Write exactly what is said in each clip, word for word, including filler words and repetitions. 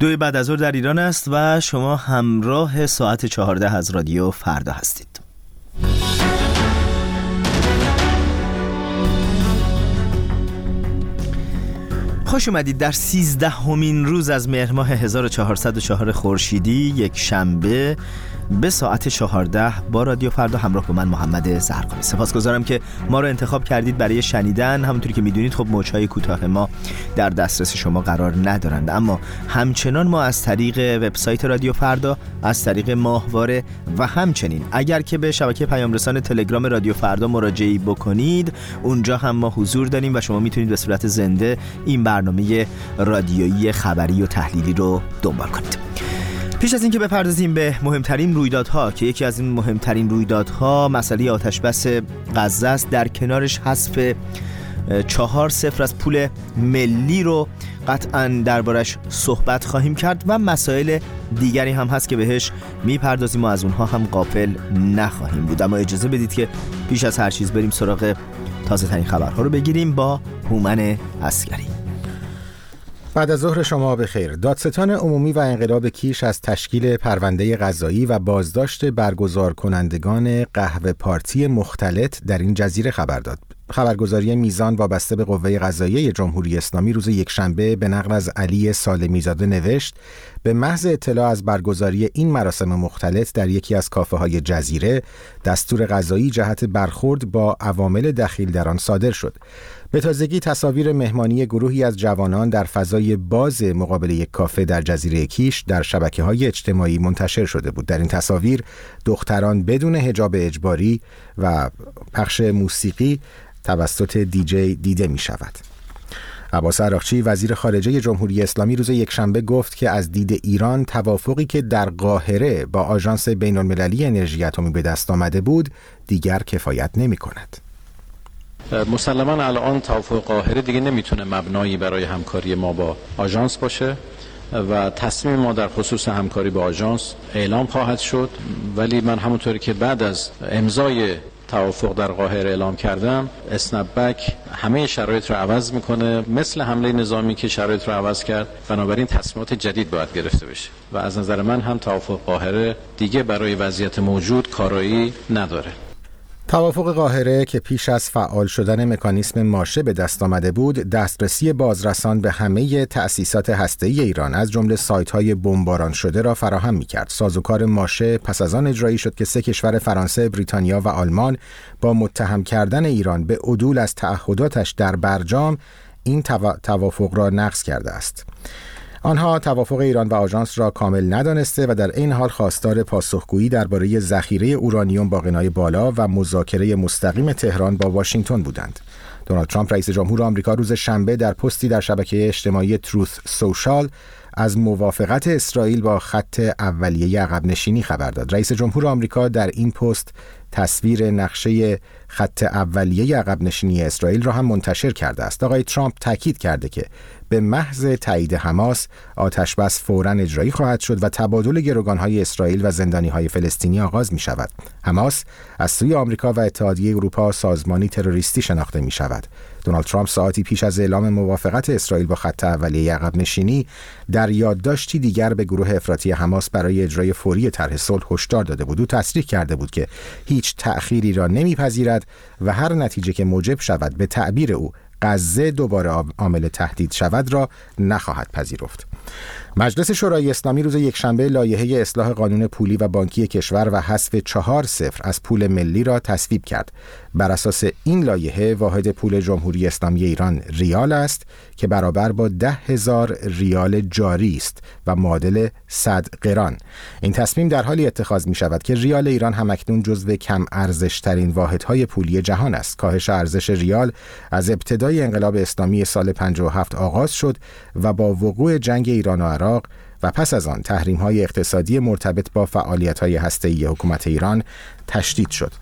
دو بعد از ظهر در ایران است و شما همراه ساعت چهارده از رادیو فردا هستید. خوش اومدید در سیزدهمین روز از مهر ماه هزار و چهارصد و چهار خورشیدی، یک شنبه به ساعت چهارده با رادیو فردا همراه با من محمد زرقامی. سپاسگزارم که ما رو انتخاب کردید برای شنیدن. همونطوری که میدونید خب موج‌های کوتاه ما در دسترس شما قرار ندارند، اما همچنان ما از طریق وبسایت رادیو فردا، از طریق ماهواره و همچنین اگر که به شبکه پیام رسان تلگرام رادیو فردا مراجعه بکنید، اونجا هم ما حضور داریم و شما میتونید به صورت زنده این برنامه رادیویی خبری و تحلیلی رو دنبال کنید. پیش از اینکه بپردازیم به مهمترین رویدادها که یکی از این مهمترین رویدادها مسئله آتش بس غزه است، در کنارش حذف چهار صفر از پول ملی رو قطعاً دربارش صحبت خواهیم کرد و مسائل دیگری هم هست که بهش میپردازیم و از اونها هم غافل نخواهیم بود. اما اجازه بدید که پیش از هر چیز بریم سراغ تازه ترین خبرها رو بگیریم با هومن عسگری. بعد از ظهر شما بخیر. دادستان عمومی و انقلاب کیش از تشکیل پرونده قضایی و بازداشت برگزار کنندگان قهوه پارتی مختلط در این جزیره خبر داد. خبرگزاری میزان وابسته به قوه قضاییه جمهوری اسلامی روز یکشنبه به نقل از علی سالمی زاده نوشت: به محض اطلاع از برگزاری این مراسم مختلط در یکی از کافه های جزیره، دستور قضایی جهت برخورد با عوامل دخیل در آن صادر شد. به تازگی تصاویر مهمانی گروهی از جوانان در فضای باز مقابل یک کافه در جزیره کیش در شبکه‌های اجتماعی منتشر شده بود. در این تصاویر دختران بدون حجاب اجباری و پخش موسیقی توسط دیجی دیده می شود. عباس عراقچی وزیر خارجه جمهوری اسلامی روز یکشنبه گفت که از دید ایران توافقی که در قاهره با آژانس بین‌المللی انرژی اتمی به دست آمده بود دیگر کفایت نمی کند. مسلماً الان توافق قاهره دیگه نمیتونه مبنایی برای همکاری ما با آژانس باشه و تصمیم ما در خصوص همکاری با آژانس اعلام خواهد شد، ولی من همونطوری که بعد از امضای توافق در قاهره اعلام کردم، اسنپ‌بک همه شرایط رو عوض میکنه، مثل حمله نظامی که شرایط رو عوض کرد. بنابراین تصمیمات جدید باید گرفته بشه و از نظر من هم توافق قاهره دیگه برای وضعیت موجود کارایی نداره. توافق قاهره که پیش از فعال شدن مکانیسم ماشه به دست آمده بود، دسترسی بازرسان به همه تأسیسات هسته‌ای ایران از جمله سایت‌های بمباران شده را فراهم می‌کرد. سازوکار ماشه پس از آن اجرایی شد که سه کشور فرانسه، بریتانیا و آلمان با متهم کردن ایران به عدول از تعهداتش در برجام این توافق را نقض کرده است. آنها توافق ایران و آژانس را کامل ندانسته و در این حال خواستار پاسخگویی درباره ذخیره اورانیوم با غنای بالا و مذاکره مستقیم تهران با واشنگتن بودند. دونالد ترامپ رئیس جمهور آمریکا روز شنبه در پستی در شبکه اجتماعی تروث سوشال از موافقت اسرائیل با خط اولیه عقب نشینی خبر داد. رئیس جمهور آمریکا در این پست تصویر نقشه خط اولیه عقب نشینی اسرائیل را هم منتشر کرده است. آقای ترامپ تاکید کرده که به محض تایید حماس آتش بس فوراً اجرایی خواهد شد و تبادل گروگان‌های اسرائیل و زندانی‌های فلسطینی آغاز می‌شود. حماس از سوی آمریکا و اتحادیه اروپا سازمانی تروریستی شناخته می‌شود. دونالد ترامپ ساعتی پیش از اعلام موافقت اسرائیل با خط اولیه عقب نشینی در یادداشتی دیگر به گروه افراطی حماس برای اجرای فوری طرح صلح هشدار داده بود. او تصریح کرده بود که هیچ تأخیری را نمی‌پذیرد و هر نتیجه که موجب شود به تعبیر او غزه دوباره عامل تهدید شود را نخواهد پذیرفت. مجلس شورای اسلامی روز یکشنبه لایحه اصلاح قانون پولی و بانکی کشور و حذف چهار صفر از پول ملی را تصویب کرد. بر اساس این لایحه واحد پول جمهوری اسلامی ایران ریال است که برابر با ده هزار ریال جاری است و معادل صد قران. این تصمیم در حالی اتخاذ می شود که ریال ایران همکنون جزو کم ارزش ترین واحدهای پولی جهان است. کاهش ارزش ریال از ابتدای انقلاب اسلامی سال پنجاه و هفت آغاز شد و با وقوع جنگ ایران و عراق و پس از آن تحریم‌های اقتصادی مرتبط با فعالیت‌های هسته‌ای حکومت ایران تشدید شد.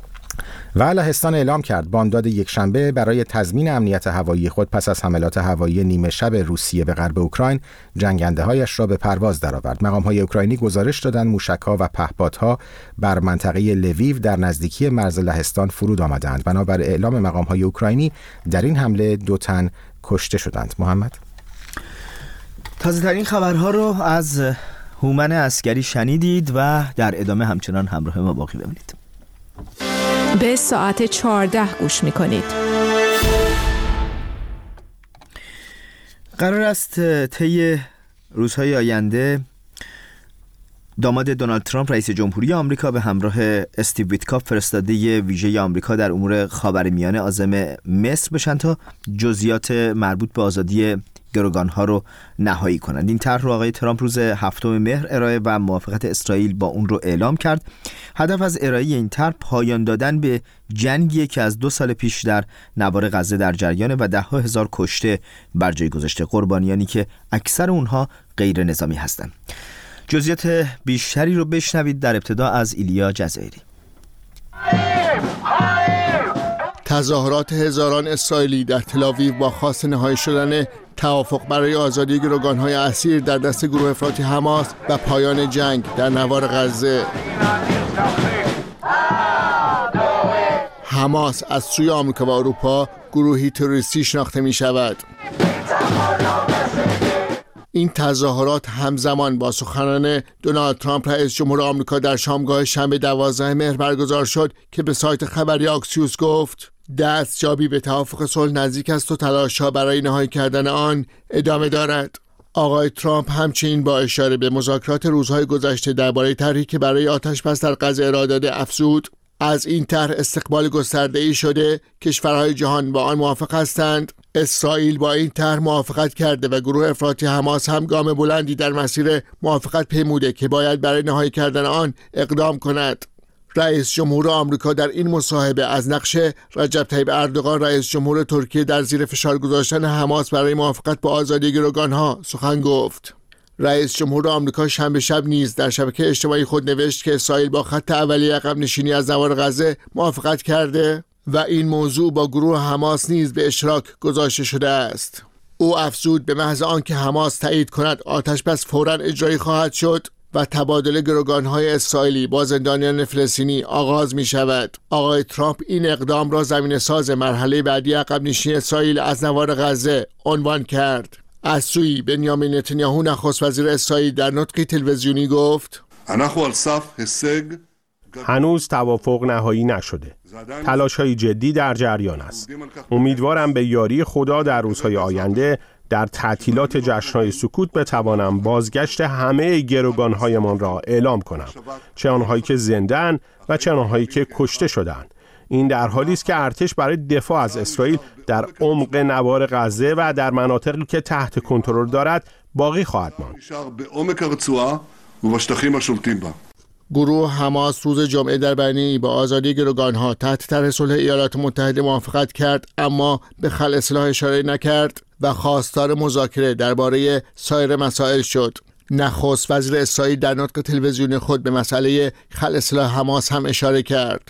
و لهستان اعلام کرد بامداد یکشنبه برای تضمین امنیت هوایی خود پس از حملات هوایی نیمه شب روسیه به غرب اوکراین جنگنده‌هایش را به پرواز درآورد. مقام‌های اوکراینی گزارش دادند موشک‌ها و پهپادها بر منطقه لویو در نزدیکی مرز لهستان فرود آمدند. بنابر اعلام مقام‌های اوکراینی در این حمله دو تن کشته شدند. محمد تازه ترین خبرها رو از هومن عسگری شنیدید و در ادامه همچنان همراه ما باقی بمونید. به ساعت چهارده گوش میکنید. قرار است طی روزهای آینده داماد دونالد ترامپ رئیس جمهوری آمریکا به همراه استیو ویتکاف فرستاده ویژه آمریکا در امور خاورمیانه عازم مصر بشن تا جزئیات مربوط به آزادی گروگانها رو نهایی کنند. این طرح رو آقای ترامپ روز هفتم مهر ارائه و موافقت اسرائیل با اون رو اعلام کرد. هدف از ارائه این طرح پایان دادن به جنگی که از دو سال پیش در نوار غزه در جریانه و ده ها هزار کشته بر جای گذاشته، قربانیانی که اکثر اونها غیر نظامی هستند. جزئیات بیشتری رو بشنوید در ابتدا از ایلیا جزایری. تظاهرات هزاران اسرائیلی در تل‌آویو با خواست نهایی شدن توافق برای آزادی گروگان‌های اسیر در دست گروه افراطی حماس و پایان جنگ در نوار غزه. حماس از سوی آمریکا و اروپا گروهی تروریستی شناخته می شود. این تظاهرات همزمان با سخنان دونالد ترامپ رئیس جمهور آمریکا در شامگاه شنبه دوازدهم مهر برگزار شد که به سایت خبری آکسیوس گفت دستیابی به توافق صلح نزدیک است و تلاش‌ها برای نهایی کردن آن ادامه دارد. آقای ترامپ همچنین با اشاره به مذاکرات روزهای گذشته درباره طرحی که برای آتش‌بس در غزه ارائه داده افزود از این طرح استقبال گسترده‌ای شده، کشورهای جهان با آن موافق هستند. اسرائیل با این طرح موافقت کرده و گروه افراطی حماس هم گام بلندی در مسیر موافقت پیموده که باید برای نهایی کردن آن اقدام کند. رئیس جمهور آمریکا در این مصاحبه از نقش رجب طیب اردوغان رئیس جمهور ترکیه در زیر فشار گذاشتن حماس برای موافقت با آزادی گروگانها سخن گفت. رئیس جمهور آمریکا شنبه شب نیز در شبکه اجتماعی خود نوشت که اسرائیل با خط اولیه عقب نشینی از نوار غزه موافقت کرده و این موضوع با گروه حماس نیز به اشتراک گذاشته شده است. او افزود به محض آنکه حماس تایید کند آتش بس فوراً اجرایی خواهد شد و تبادل گروگان‌های اسرائیلی با زندانیان فلسطینی آغاز می شود. آقای ترامپ این اقدام را زمینه‌ساز مرحله بعدی عقب نشینی اسرائیل از نوار غزه عنوان کرد. از سوی بنیامین نتانیاهو نخست وزیر اسرائیل در نطقی تلویزیونی گفت هنوز توافق نهایی نشده. تلاش‌های جدی در جریان است. امیدوارم به یاری خدا در روزهای آینده در تعطیلات جشن‌های سکوت بتوانم بازگشت همه گروگان‌هایمان را اعلام کنم، چه آنهایی که زنده‌اند و چه آنهایی که کشته شدند. این در حالی است که ارتش برای دفاع از اسرائیل در عمق نوار غزه و در مناطقی که تحت کنترل دارد باقی خواهد ماند. گروه حماس روز جمعه در بیانیه‌ای با آزادی گروگان‌ها تحت طرح صلح ایالات متحده موافقت کرد، اما به خلع سلاح اشاره نکرد و خواستار مذاکره درباره سایر مسائل شد. نخست وزیر اسرائیل در نطق تلویزیونی خود به مسئله خلع سلاح حماس هم اشاره کرد.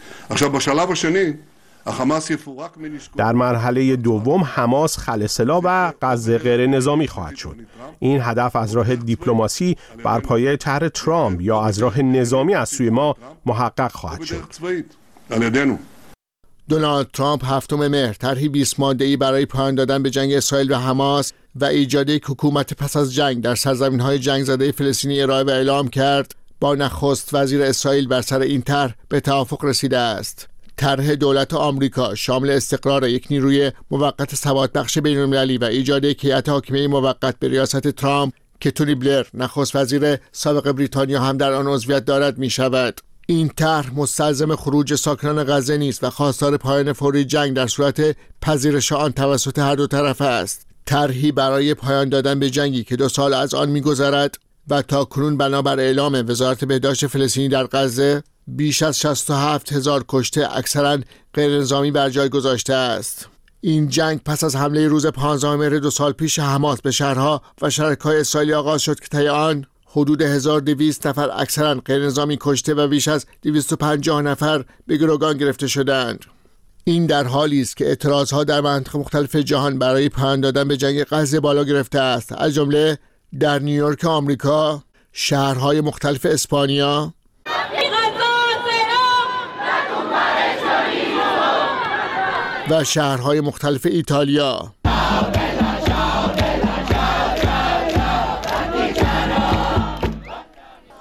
در مرحله دوم حماس خلع سلاح و غزه غیر نظامی خواهد شد. این هدف از راه دیپلماسی بر پایه طرح ترامپ یا از راه نظامی از سوی ما محقق خواهد شد. دونالد ترامپ هفتم مهر طرحی بیست ماده‌ای برای پایان دادن به جنگ اسرائیل و حماس و ایجاد یک حکومت پس از جنگ در سرزمین‌های جنگ زده فلسطینی ارائه و اعلام کرد. با نخست وزیر اسرائیل بر سر این طرح به توافق رسیده است. طرح دولت آمریکا شامل استقرار یک نیروی موقت ثبات بخش بین‌المللی و ایجاد یک هیئت حاکمه موقت به ریاست ترامپ که تونی بلر نخست وزیر سابق بریتانیا هم در آن عضویت دارد می شود. این طرح مستلزم خروج ساکنان غزه نیست و خواستار پایان فوری جنگ در صورت پذیرش آن توسط هر دو طرف است. طرحی برای پایان دادن به جنگی که دو سال از آن می‌گذرد و تا کنون بنابر اعلام وزارت بهداشت فلسطینی در غزه بیش از شصت و هفت هزار کشته اکثراً غیر نظامی بر جای گذاشته است. این جنگ پس از حمله روز پانزدهم مهر دو سال پیش حماس به شهرها و شهرک‌های اسرائیلی آغاز شد که طی آن حدود هزار و دویست نفر اکثراً غیر نظامی کشته و بیش از دویست و پنجاه نفر به گروگان گرفته شدند. این در حالی است که اعتراضها در مناطق مختلف جهان برای پایان دادن به جنگ غزه بالا گرفته است، از جمله در نیویورک آمریکا، شهرهای مختلف اسپانیا و شهرهای مختلف ایتالیا.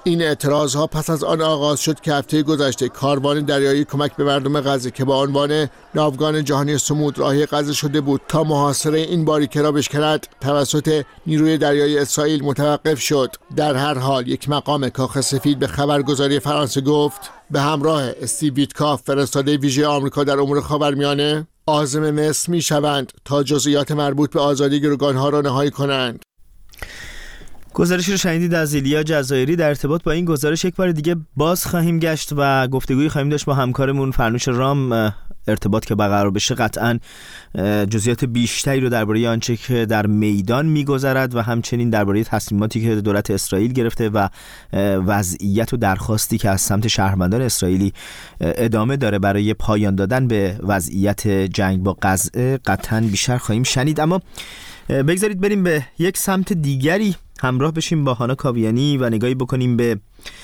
این اعتراضها پس از آن آغاز شد که هفته گذشته کاروان دریایی کمک به مردم غزه که با عنوان ناوگان جهانی صمود راهی غزه شده بود تا محاصره این باریکه را بشکند توسط نیروی دریایی اسرائیل متوقف شد. در هر حال یک مقام کاخ سفید به خبرگزاری فرانسه گفت به همراه استیو ویتکاف فرستاده ویژه آمریکا در امور خاورمیانه عازم مصر میشوند تا جزئیات مربوط به آزادی گروگانها را نهایی کنند. گزارشی رو شنیدید از ایلیا جزایری. در ارتباط با این گزارش یک بار دیگه باز خواهیم گشت و گفتگویی خواهیم داشت با همکارمون فرنوش رام. ارتباط که برقرار بشه قطعاً جزئیات بیشتری رو درباره آنچه که در میدان میگذرد و همچنین درباره تصمیماتی که دولت اسرائیل گرفته و وضعیت و درخواستی که از سمت شهروندان اسرائیلی ادامه داره برای پایان دادن به وضعیت جنگ با غزه قطعاً بیشتر خواهیم شنید. اما بگذارید بریم به یک سمت دیگری همراه بشیم با هانا کاویانی و نگاهی بکنیم به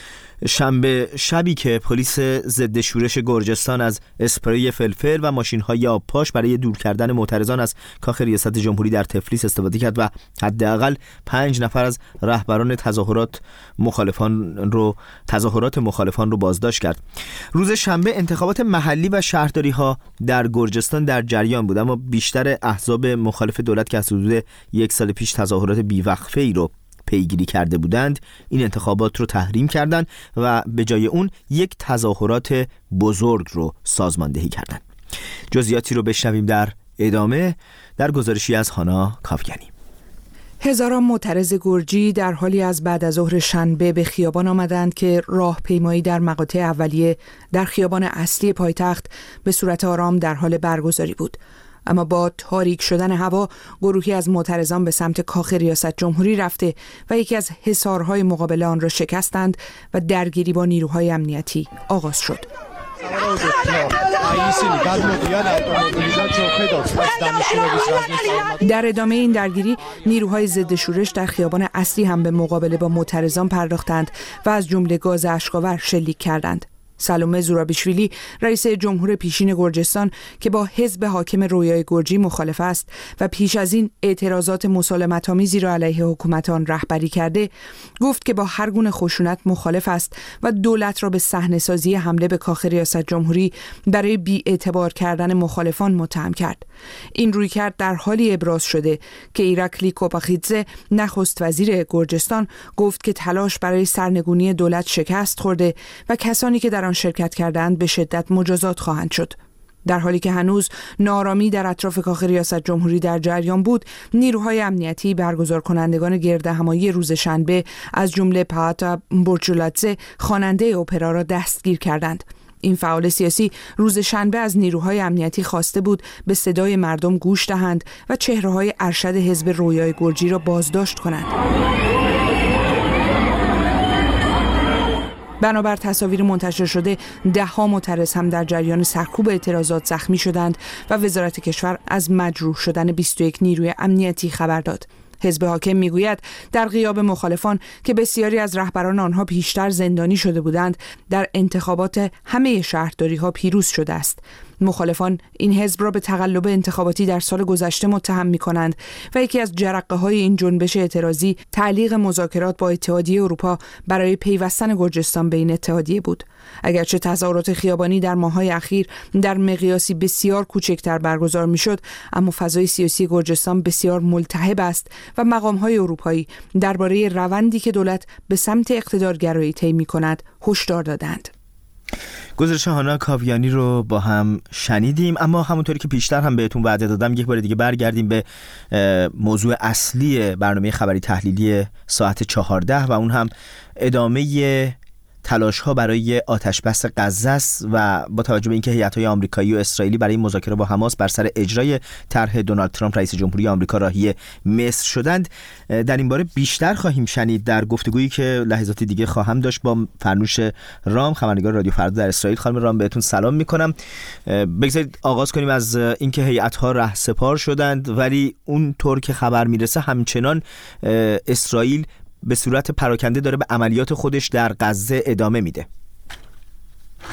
شنبه شبی که پلیس ضد شورش گرجستان از اسپری فلفل و ماشین‌های آبپاش برای دور کردن معترضان از کاخ ریاست جمهوری در تفلیس استفاده کرد و حداقل پنج نفر از رهبران تظاهرات مخالفان رو تظاهرات مخالفان رو بازداشت کرد. روز شنبه انتخابات محلی و شهرداری‌ها در گرجستان در جریان بود، اما بیشتر احزاب مخالف دولت که از حدود یک سال پیش تظاهرات بیوقفه‌ای رو پیگیری کرده بودند این انتخابات رو تحریم کردند و به جای اون یک تظاهرات بزرگ رو سازماندهی کردند. جزئیاتی رو بشنویم در ادامه در گزارشی از هانا کاویانی. هزاران معترض گرجی در حالی از بعد از ظهر شنبه به خیابان آمدند که راهپیمایی در مقاطع اولیه در خیابان اصلی پایتخت به صورت آرام در حال برگزاری بود. اما با تاریک شدن هوا گروهی از معترضان به سمت کاخ ریاست جمهوری رفته و یکی از حصارهای مقابل آن را شکستند و درگیری با نیروهای امنیتی آغاز شد. در ادامه این درگیری نیروهای ضد شورش در خیابان اصلی هم به مقابله با معترضان پرداختند و از جمله گاز اشک‌آور شلیک کردند. سالومه زورابیشویلی رئیس جمهور پیشین گرجستان که با حزب حاکم رویای گرجی مخالف است و پیش از این اعتراضات مسالمت‌آمیزی را علیه حکومت آن رهبری کرده، گفت که با هر گونه خشونت مخالف است و دولت را به صحنه‌سازی حمله به کاخ ریاست جمهوری برای بی‌اعتبار کردن مخالفان متهم کرد. این رویکرد در حالی ابراز شده که ایراکلی کوپاخیدزه نخست وزیر گرجستان گفت که تلاش برای سرنگونی دولت شکست خورده و کسانی که در آن شرکت کردند به شدت مجازات خواهند شد. در حالی که هنوز نارامی در اطراف کاخ ریاست جمهوری در جریان بود، نیروهای امنیتی برگزار کنندگان گردهمایی روز شنبه از جمله پاتا بورچولادزه خواننده اپرا را دستگیر کردند. این فعال سیاسی روز شنبه از نیروهای امنیتی خواسته بود به صدای مردم گوش دهند و چهره‌های ارشد حزب رویای گرجی را بازداشت کنند. بنابر تصاویر منتشر شده، ده ها معترض هم در جریان سرکوب اعتراضات زخمی شدند و وزارت کشور از مجروح شدن بیست و یک نیروی امنیتی خبر داد. حزب حاکم میگوید در غیاب مخالفان که بسیاری از رهبران آنها پیشتر زندانی شده بودند، در انتخابات همه شهرداری‌ها پیروز شده است. مخالفان این حزب را به تقلب انتخاباتی در سال گذشته متهم می‌کنند و یکی از جرقه‌های این جنبش اعتراضی تعلیق مذاکرات با اتحادیه اروپا برای پیوستن گرجستان به این اتحادیه بود. اگرچه تظاهرات خیابانی در ماه‌های اخیر در مقیاسی بسیار کوچکتر برگزار می‌شد، اما فضای سیاسی گرجستان بسیار ملتهب است و مقام‌های اروپایی درباره روندی که دولت به سمت اقتدارگرایی طی می‌کند هشدار دادند. گزارش هانا کاویانی رو با هم شنیدیم، اما همونطوری که پیشتر هم بهتون وعده دادم یک بار دیگه برگردیم به موضوع اصلی برنامه خبری تحلیلی ساعت چهارده و اون هم ادامه تلاش ها برای آتش بس غزه است و با توجه به اینکه هیئت‌های آمریکایی و اسرائیلی برای مذاکره با حماس بر سر اجرای طرح دونالد ترامپ رئیس جمهوری آمریکا راهی مصر شدند، در این باره بیشتر خواهیم شنید در گفتگویی که لحظاتی دیگه خواهم داشت با فرنوش رام، خبرنگار رادیو فردا در اسرائیل. خانم رام بهتون سلام میکنم. بگذارید آغاز کنیم از اینکه هیئت‌ها رهسپار شدند، ولی اون طور که خبر میرسه همچنان اسرائیل به صورت پراکنده داره به عملیات خودش در غزه ادامه میده.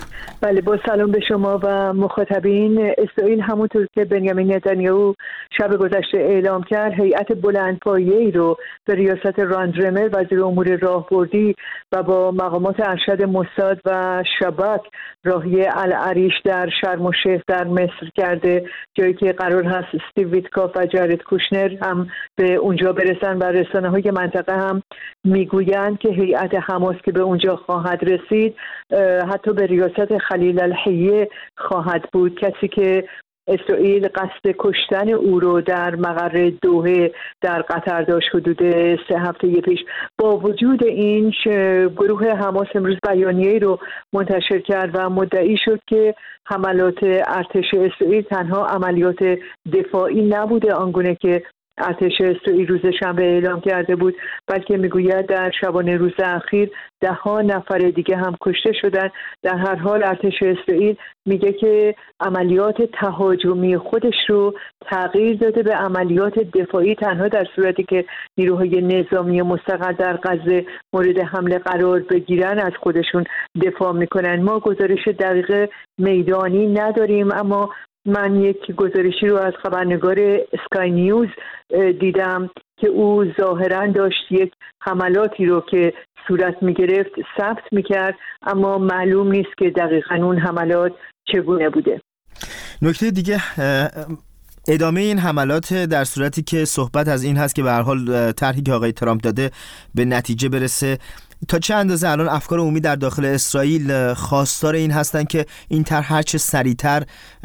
بله، با سلام به شما و مخاطبین. اسرائیل همونطور که بنیامین نتانیاهو شب گذشته اعلام کرد، هیئت بلندپایه‌ای رو به ریاست راندرمر وزیر امور راهبردی و با مقامات ارشد موساد و شباک راهی العریش در شرم الشیخ در مصر کرده، جایی که قرار هست استیو ویتکاف و جارد کوشنر هم به اونجا برسن و رسانه‌های منطقه هم میگویند که هیئت حماس که به اونجا خواهد رسید حتی به ریاست خلیل الحیه خواهد بود، کسی که اسرائیل قصد کشتن او رو در مقر دوحه در قطر داشت حدود سه هفته پیش. با وجود این گروه حماس امروز بیانیه‌ای رو منتشر کرد و مدعی شد که حملات ارتش اسرائیل تنها عملیات دفاعی نبوده آنگونه که ارتش اسرائیل روز شنبه اعلام کرده بود، بلکه میگوید در شبانه روز اخیر ده ها نفر دیگه هم کشته شدن. در هر حال ارتش اسرائیل میگه که عملیات تهاجمی خودش رو تغییر داده به عملیات دفاعی، تنها در صورتی که نیروهای نظامی مستقر در غزه مورد حمله قرار بگیرن از خودشون دفاع میکنن. ما گزارش دقیق میدانی نداریم، اما من یک گزارشی رو از خبرنگار اسکای نیوز دیدم که او ظاهراً داشت یک حملاتی رو که صورت می‌گرفت ثبت می‌کرد، اما معلوم نیست که دقیقاً اون حملات چگونه بوده. نکته دیگه ادامه این حملات در صورتی که صحبت از این هست که به هر حال طرحی که آقای ترامپ داده به نتیجه برسه. تا چه اندازه الان افکار عمومی در داخل اسرائیل خواستار این هستن که این طرح هر چه سریعتر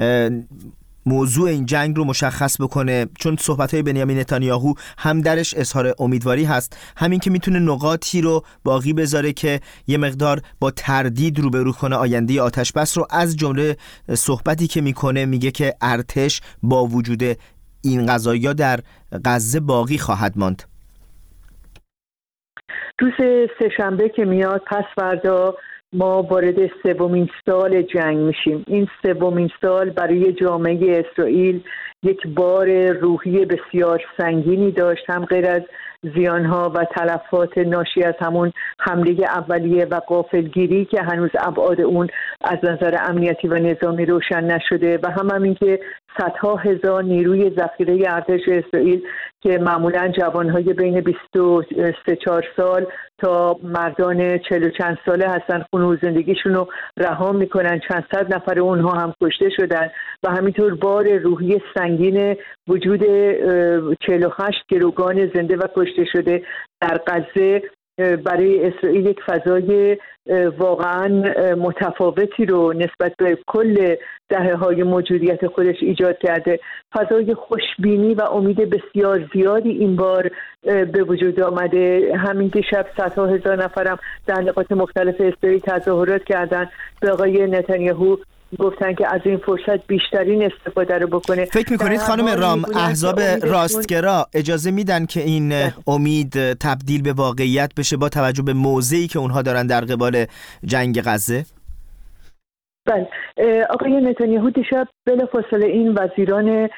موضوع این جنگ رو مشخص بکنه، چون صحبت‌های بنیامین نتانیاهو هم درش اظهار امیدواری هست، همین که میتونه نقاطی رو باقی بذاره که یه مقدار با تردید روبرو کنه آینده آتش بس رو. از جمله صحبتی که میکنه میگه که ارتش با وجود این قضایا در غزه باقی خواهد ماند. روز سه‌شنبه که میاد پس فردا ما وارد سومین سال جنگ میشیم. این سومین سال برای جامعه اسرائیل یک بار روحی بسیار سنگینی داشت، هم غیر از زیانها و تلفات ناشی از همون حمله اولیه و غافلگیری که هنوز ابعاد اون از نظر امنیتی و نظامی روشن نشده، و هم همین که صدها هزار نیروی ذخیره ارتش اسرائیل که معمولا جوانهای بین بیست و سه چهار سال تا مردان چهل و چند ساله هستن، خونه و زندگیشون رو رها میکنن، چند صد نفر اونها هم کشته شدن، و همینطور بار روحی سنگین وجود چهل و هشت گروگان زنده و کشته شده در غزه برای اسرائیل یک فضای واقعا متفاوتی رو نسبت به کل دهه‌های موجودیت خودش ایجاد کرده. فضای خوشبینی و امید بسیار زیادی این بار به وجود آمده. همین دیشب صدها هزار نفرم در نقاط مختلف اسرائیل تظاهرات کردن، به آقای نتانیاهو گفتن که از این فرصت بیشترین استفاده رو بکنه. فکر میکنید خانم رام احزاب راستگرا اجازه میدن که این امید تبدیل به واقعیت بشه با توجه به موضعی که اونها دارن در قبال جنگ غزه؟ بله، آقای نتانیاهو دیشب بلافاصله این وزیران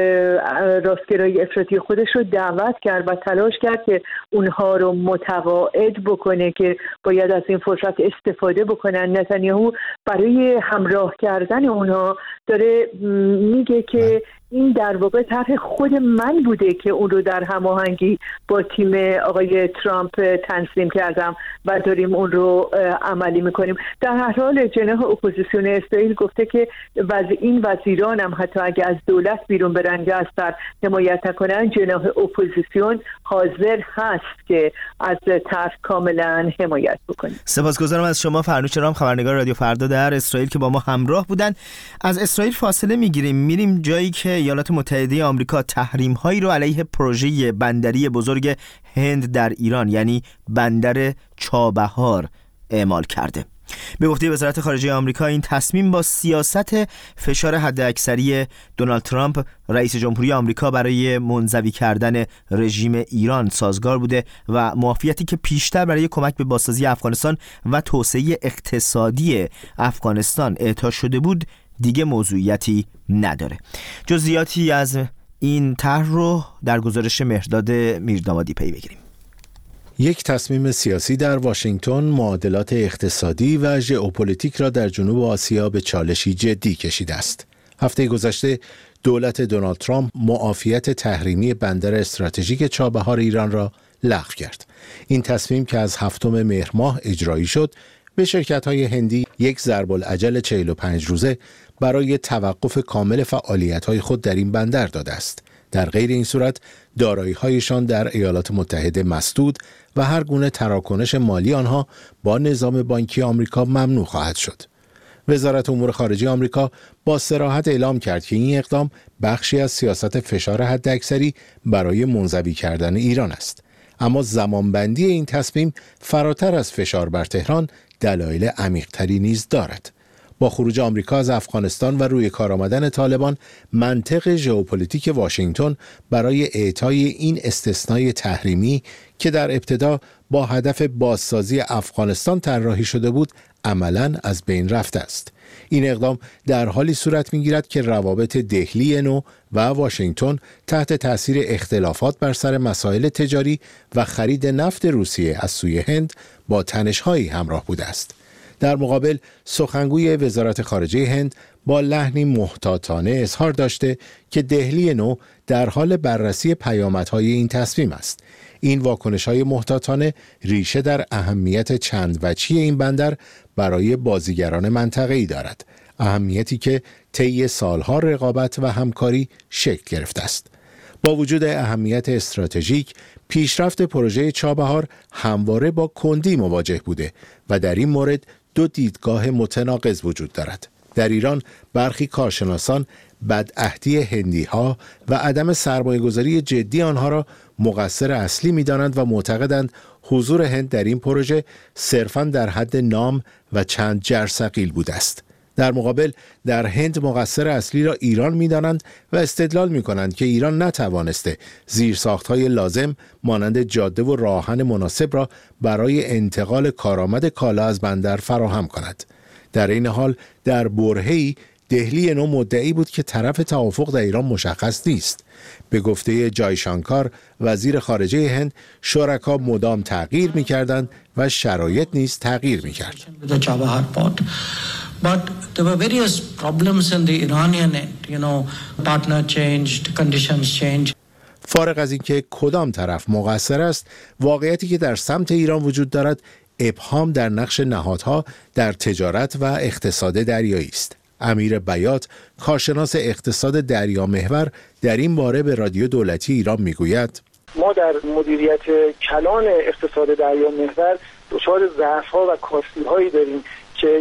راستگرای افراطی خودش رو دعوت کرد و تلاش کرد که اونها رو متقاعد بکنه که باید از این فرصت استفاده بکنن. نتانیاهو برای همراه کردن اونها داره میگه که این در واقع طرح خود من بوده که اون رو در هماهنگی با تیم آقای ترامپ تنظیم کردم و داریم اون رو عملی میکنیم. در هر حال جناح اپوزیسیون اسرائیل گفته که وضع این وزیران هم حتی اگه از دولت بیرون برن یا از طرح حمایت نکنن، جناح اپوزیسیون حاضر هست که از طرح کاملا حمایت بکنه. سپاسگزارم از شما فرنوش رام، خبرنگار رادیو فردا در اسرائیل که با ما همراه بودن. از اسرائیل فاصله میگیریم، میریم جایی که ایالات متحده آمریکا تحریم هایی رو علیه پروژه بندری بزرگ هند در ایران یعنی بندر چابهار اعمال کرده. به گفته وزارت خارجه آمریکا این تصمیم با سیاست فشار حداکثری دونالد ترامپ رئیس جمهوری آمریکا برای منزوی کردن رژیم ایران سازگار بوده و موافقتی که پیشتر برای کمک به بازسازی افغانستان و توسعه اقتصادی افغانستان اعطا شده بود دیگه موضوعیتی نداره. جزئیاتی از این طرح رو در گزارش مهرداد میردامادی پی بگیریم. یک تصمیم سیاسی در واشنگتن معادلات اقتصادی و ژئوپلیتیک را در جنوب آسیا به چالشی جدی کشیده است. هفته گذشته دولت دونالد ترامپ معافیت تحریمی بندر استراتژیک چابهار ایران را لغو کرد. این تصمیم که از هفتم مهر ماه اجرایی شد، به شرکت‌های هندی یک ضرب الاجل چهل و پنج روزه برای توقف کامل فعالیت‌های خود در این بندر داده است. در غیر این صورت دارایی‌هایشان در ایالات متحده مسدود و هر گونه تراکنش مالی آنها با نظام بانکی آمریکا ممنوع خواهد شد. وزارت امور خارجه آمریکا با صراحت اعلام کرد که این اقدام بخشی از سیاست فشار حداکثری برای منزوی کردن ایران است. اما زمانبندی این تصمیم فراتر از فشار بر تهران دلایل عمیق‌تری نیز دارد. با خروج آمریکا از افغانستان و روی کار آمدن طالبان، منطق ژئوپلیتیک واشنگتن برای اعطای این استثنای تحریمی که در ابتدا با هدف بازسازی افغانستان طراحی شده بود، عملاً از بین رفته است. این اقدام در حالی صورت می‌گیرد که روابط دهلی نو و واشنگتن تحت تأثیر اختلافات بر سر مسائل تجاری و خرید نفت روسیه از سوی هند با تنش‌هایی همراه بوده است. در مقابل سخنگوی وزارت خارجه هند با لحنی محتاطانه اظهار داشته که دهلی نو در حال بررسی پیامدهای این تصمیم است. این واکنش‌های محتاطانه ریشه در اهمیت چند وجهی این بندر برای بازیگران منطقه‌ای دارد، اهمیتی که طی سالها رقابت و همکاری شکل گرفته است. با وجود اهمیت استراتژیک، پیشرفت پروژه چابهار همواره با کندی مواجه بوده و در این مورد دو دیدگاه متناقض وجود دارد. در ایران برخی کارشناسان بدعهدی هندی‌ها و عدم سرمایه‌گذاری جدی آنها را مقصر اصلی می‌دانند و معتقدند حضور هند در این پروژه صرفاً در حد نام و چند جرثقیل بوده است. در مقابل در هند مقصر اصلی را ایران می‌دانند و استدلال می‌کنند که ایران نتوانسته زیرساخت‌های لازم مانند جاده و راه‌آهن مناسب را برای انتقال کارآمد کالا از بندر فراهم کند. در این حال در برهه‌ای دهلی نو مدعی بود که طرف توافق در ایران مشخص نیست. به گفته جایشانکار وزیر خارجه هند، شرکا مدام تغییر می‌کردند و شرایط نیز تغییر می‌کرد. But there were various problems in the Iranian end, you know, partner changed, conditions changed. فارغ از اینکه کدام طرف مقصر است، واقعیتی که در سمت ایران وجود دارد ابهام در نقش نهادها در تجارت و اقتصاد دریایی است. امیر بیات، کارشناس اقتصاد دریامحور، در این باره به رادیو دولتی ایران میگوید: ما در مدیریت کلان اقتصاد دریامحور دچار ضعف‌ها و کاستی‌هایی داریم که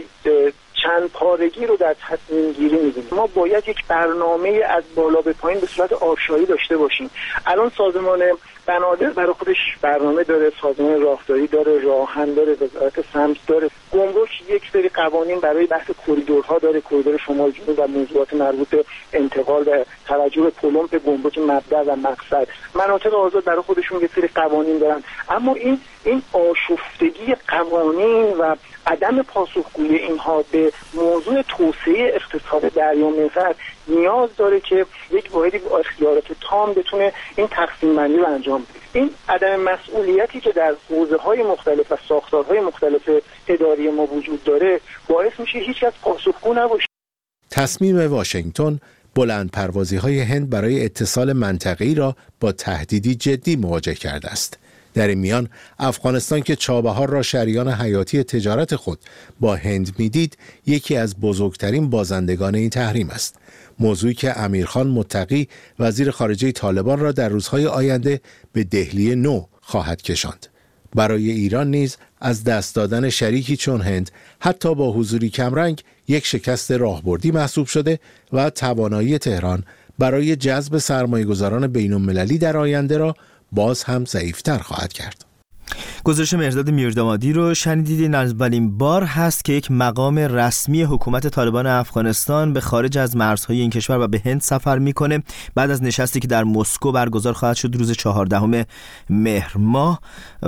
چند پارگی رو در تصمیم گیری می‌بینیم. ما باید یک برنامه از بالا به پایین به صورت آبشاری داشته باشیم. الان سازمان بنادر برای خودش برنامه داره، سازمان راهداری داره، راهن داره، وزارت سمت داره، گمرک یک سری قوانین برای بحث کریدورها داره، کریدور شمال جنوب و موضوعات مربوط به انتقال و توجه به پلمپ گمرک مبدا و مقصد. مناطق آزاد برای خودشون یک سری قوانین دارن، اما این این آشفتگی قوانین و عدم پاسخگویی اینها به موضوع توسعه اقتصاد دریامحور نیاز داره که یک واحدی با اختیارات تام بتونه این تقسیم بندی رو انجام بده. این عدم مسئولیتی که در حوزه‌های مختلف و ساختارهای مختلف اداری ما وجود داره باعث میشه هیچ کس پاسخگو نباشه. تصمیم واشنگتن بلند پروازی های هند برای اتصال منطقه‌ای را با تهدیدی جدی مواجه کرده است. در این میان افغانستان که چابهار را شریان حیاتی تجارت خود با هند میدید، یکی از بزرگترین بازندگان این تحریم است. موضوعی که امیرخان متقی وزیر خارجه طالبان را در روزهای آینده به دهلی نو خواهد کشاند. برای ایران نیز از دست دادن شریکی چون هند حتی با حضوری کمرنگ یک شکست راهبردی محسوب شده و توانایی تهران برای جذب سرمایه‌گذاران بین‌المللی در آینده را باز هم ضعیف‌تر خواهد کرد. گزارش مهرداد میردامادی رو شنیدید. این اولین بار هست که یک مقام رسمی حکومت طالبان افغانستان به خارج از مرزهای این کشور و به هند سفر میکنه. بعد از نشستی که در مسکو برگزار خواهد شد روز چهاردهم مهر ماه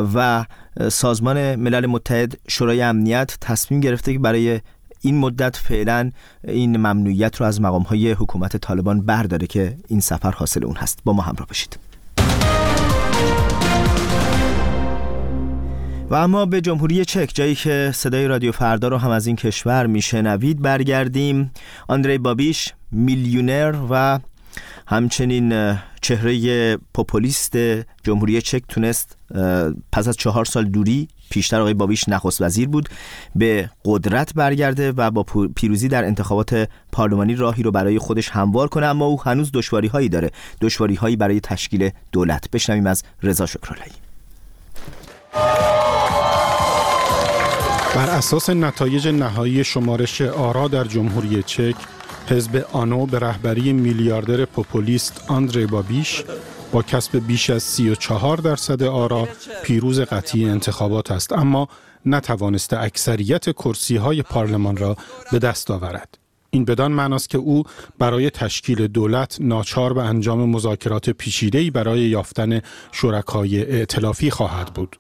و سازمان ملل متحد شورای امنیت تصمیم گرفته که برای این مدت فعلا این ممنوعیت رو از مقامهای حکومت طالبان برداره که این سفر حاصل اون هست. با ما همراه باشید. و اما به جمهوری چک، جایی که صدای رادیو فردا رو هم از این کشور میشنوید، برگردیم. آندری بابیش، میلیونر و همچنین چهره پوپولیست جمهوری چک، تونست پس از چهار سال دوری، پیشتر آقای بابیش نخست وزیر بود، به قدرت برگرده و با پیروزی در انتخابات پارلمانی راهی رو برای خودش هموار کنه، اما او هنوز دشواری هایی داره، دشواری هایی برای تشکیل دولت. بشنویم از رضا شکراللهی. بر اساس نتایج نهایی شمارش آرا در جمهوری چک، حزب آنو به رهبری میلیاردر پوپولیست آندری بابیش با کسب بیش از سی و چهار درصد آرا پیروز قطعی انتخابات است، اما نتوانسته اکثریت کرسی‌های پارلمان را به دست آورد. این بدان معناست که او برای تشکیل دولت ناچار به انجام مذاکرات پیچیده‌ای برای یافتن شرکای ائتلافی خواهد بود.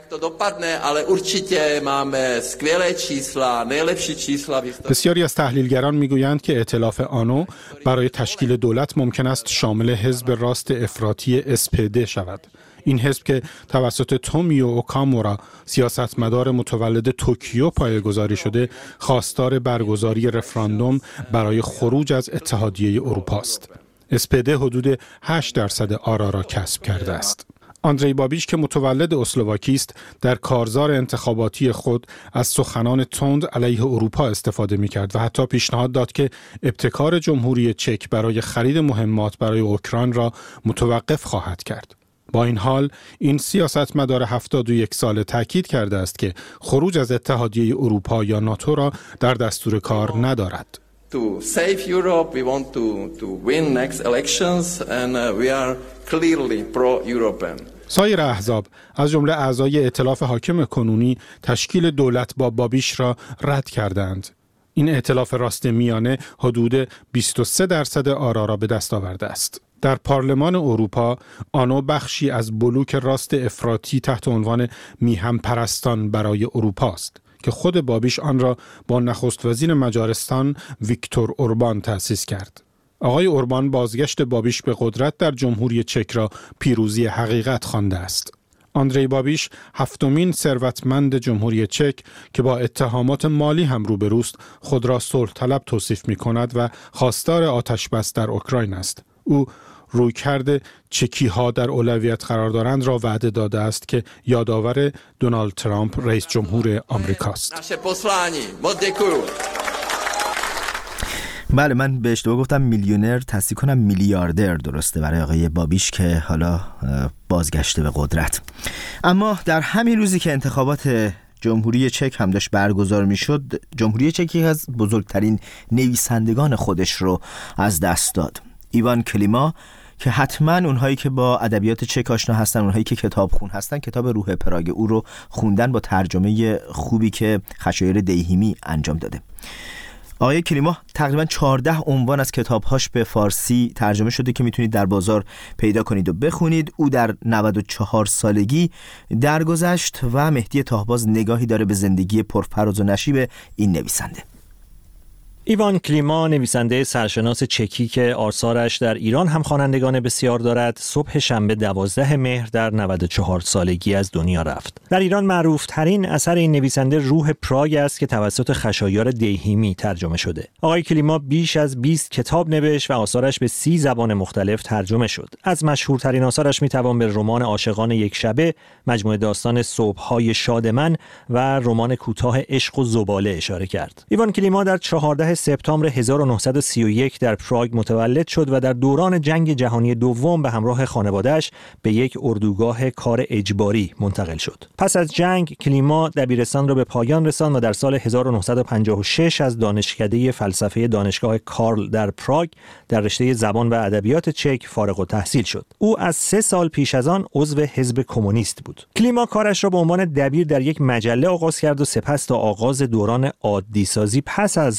بسیاری از تحلیلگران میگویند که ائتلاف آنو برای تشکیل دولت ممکن است شامل حزب راست افراطی اس پی دی شود. این حزب که توسط تومیو اوکامورا، سیاستمدار متولد توکیو پایه‌گذاری شده، خواستار برگزاری رفراندوم برای خروج از اتحادیه اروپا است. اس پی دی حدود هشت درصد آرا را کسب کرده است. آندری بابیش که متولد اسلواکی است، در کارزار انتخاباتی خود از سخنان تند علیه اروپا استفاده می‌کرد و حتی پیشنهاد داد که ابتکار جمهوری چک برای خرید مهمات برای اوکراین را متوقف خواهد کرد. با این حال این سیاستمدار هفتاد و یک ساله تاکید کرده است که خروج از اتحادیه اروپا یا ناتو را در دستور کار ندارد. To save Europe, we want to to win next elections and uh, we are clearly pro-European. سایر احزاب از جمله اعضای ائتلاف حاکم کنونی تشکیل دولت با بابیش را رد کردند. این ائتلاف راست میانه حدود بیست و سه درصد آرا را به دست آورده است. در پارلمان اروپا، آنو بخشی از بلوک راست افراطی تحت عنوان میهم پرستان برای اروپا است که خود بابیش آن را با نخست وزیر مجارستان ویکتور اوربان تأسیس کرد. آقای اوربان بازگشت بابیش به قدرت در جمهوری چک را پیروزی حقیقت خوانده است. آندری بابیش هفتمین ثروتمند جمهوری چک که با اتهامات مالی هم روبروست، خود را صلح طلب توصیف می کند و خواستار آتش بس در اوکراین است. او رویکرد چکی ها در اولویت قرار دارند را وعده داده است که یادآور دونالد ترامپ رئیس جمهور آمریکاست. بله، من به اشتباه گفتم میلیونر، تصحیح کنم میلیاردر درسته برای آقای بابیش که حالا بازگشته به قدرت. اما در همین روزی که انتخابات جمهوری چک هم داشت برگزار می شد، جمهوری چک یکی از بزرگترین نویسندگان خودش رو از دست داد. ایوان کلیما که حتما اونهایی که با ادبیات چک آشنا هستن، اونهایی که کتابخون هستن، کتاب روح پراگ او رو خوندن با ترجمه خوبی که خشایار دیهیمی انجام داده. آقای کلیما تقریبا چهارده عنوان از کتابهاش به فارسی ترجمه شده که میتونید در بازار پیدا کنید و بخونید. او در نود و چهار سالگی درگذشت و مهدی تاهباز نگاهی داره به زندگی پرفراز و نشیب این نویسنده. ایوان کلیما، نویسنده سرشناس چکی که آثارش در ایران هم خوانندگان بسیار دارد، صبح شنبه دوازده مهر در نود و چهار سالگی از دنیا رفت. در ایران معروف ترین اثر این نویسنده روح پراگ است که توسط خشایار دیهیمی ترجمه شده. آقای کلیما بیش از بیست کتاب نوشت و آثارش به سی زبان مختلف ترجمه شد. از مشهورترین آثارش میتوان به رمان عاشقان یک شبه، مجموعه داستان صبح‌های شاد من و رمان کوتاه عشق و زباله اشاره کرد. ایوان کلیما در چهاردهم سپتامبر هزار و نهصد و سی و یک در پراگ متولد شد و در دوران جنگ جهانی دوم به همراه خانواده‌اش به یک اردوگاه کار اجباری منتقل شد. پس از جنگ کلیما دبیرستان را به پایان رساند و در سال هزار و نهصد و پنجاه و شش از دانشکده فلسفه دانشگاه کارل در پراگ در رشته زبان و ادبیات چک فارغ التحصیل شد. او از سه سال پیش از آن عضو حزب کمونیست بود. کلیما کارش را به عنوان دبیر در یک مجله آغاز کرد و سپس تا آغاز دوران عادی سازی پس از بهار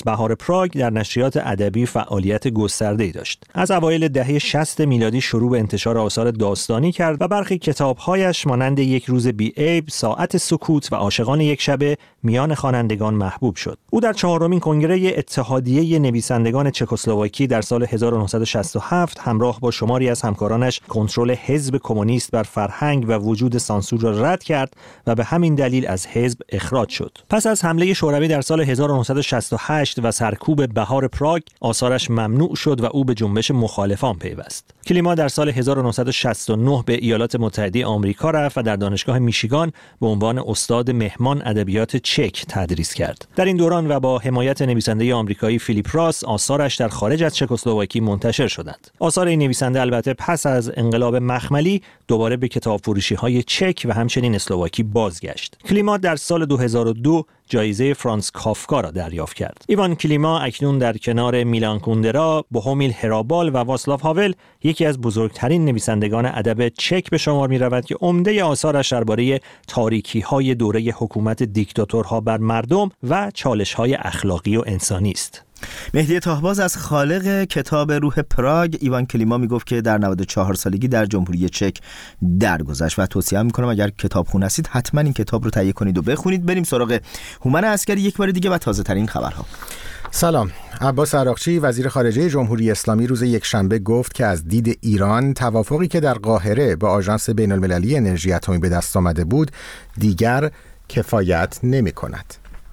پراگ در نشریات ادبی فعالیت گسترده‌ای داشت. از اوایل دهه شصت میلادی شروع به انتشار آثار داستانی کرد و برخی کتاب‌هایش مانند یک روز بی‌عیب، ساعت سکوت و عاشقان یک شبه میان خوانندگان محبوب شد. او در چهارمین کنگره اتحادیه نویسندگان چکسلواکی در سال هزار و نهصد و شصت و هفت همراه با شماری از همکارانش کنترل حزب کمونیست بر فرهنگ و وجود سانسور را رد کرد و به همین دلیل از حزب اخراج شد. پس از حمله شوروی در سال هزار و نهصد و شصت و هشت و سرکوب بهار پراگ، آثارش ممنوع شد و او به جنبش مخالفان پیوست. کلیما در سال هزار و نهصد و شصت و نه به ایالات متحده آمریکا رفت و در دانشگاه میشیگان به عنوان استاد مهمان ادبیات چک تدریس کرد. در این دوران و با حمایت نویسنده آمریکایی فیلیپ راس، آثارش در خارج از چکسلواکی منتشر شدند. آثار این نویسنده البته پس از انقلاب مخملی دوباره به کتابفروشی‌های چک و همچنین اسلواکی بازگشت. کلیما در سال دو هزار و دو جایزه فرانس کافکا را دریافت کرد. ایوان کلیما اکنون در کنار میلان کوندرا، بوهومیل هرابال و واسلاو هاول یکی از بزرگترین نویسندگان ادب چک به شمار می‌رود که عمده آثارش درباره تاریکی‌های دوره حکومت دیکتاتورها بر مردم و چالش‌های اخلاقی و انسانی است. مهدی تاهباز از خالق کتاب روح پراگ، ایوان کلیما میگفت که در نود و چهار سالگی در جمهوری چک درگذشت و توصیه میکنم اگر کتابخون هستید حتما این کتاب رو تهیه کنید و بخونید. بریم سراغ هومن عسکری یک بار دیگه و تازه ترین خبرها. سلام. عباس عراقچی وزیر خارجه جمهوری اسلامی روز یکشنبه گفت که از دید ایران توافقی که در قاهره با آژانس بین‌المللی انرژی اتمی به دست آمده بود دیگر کفایت نمی‌کند.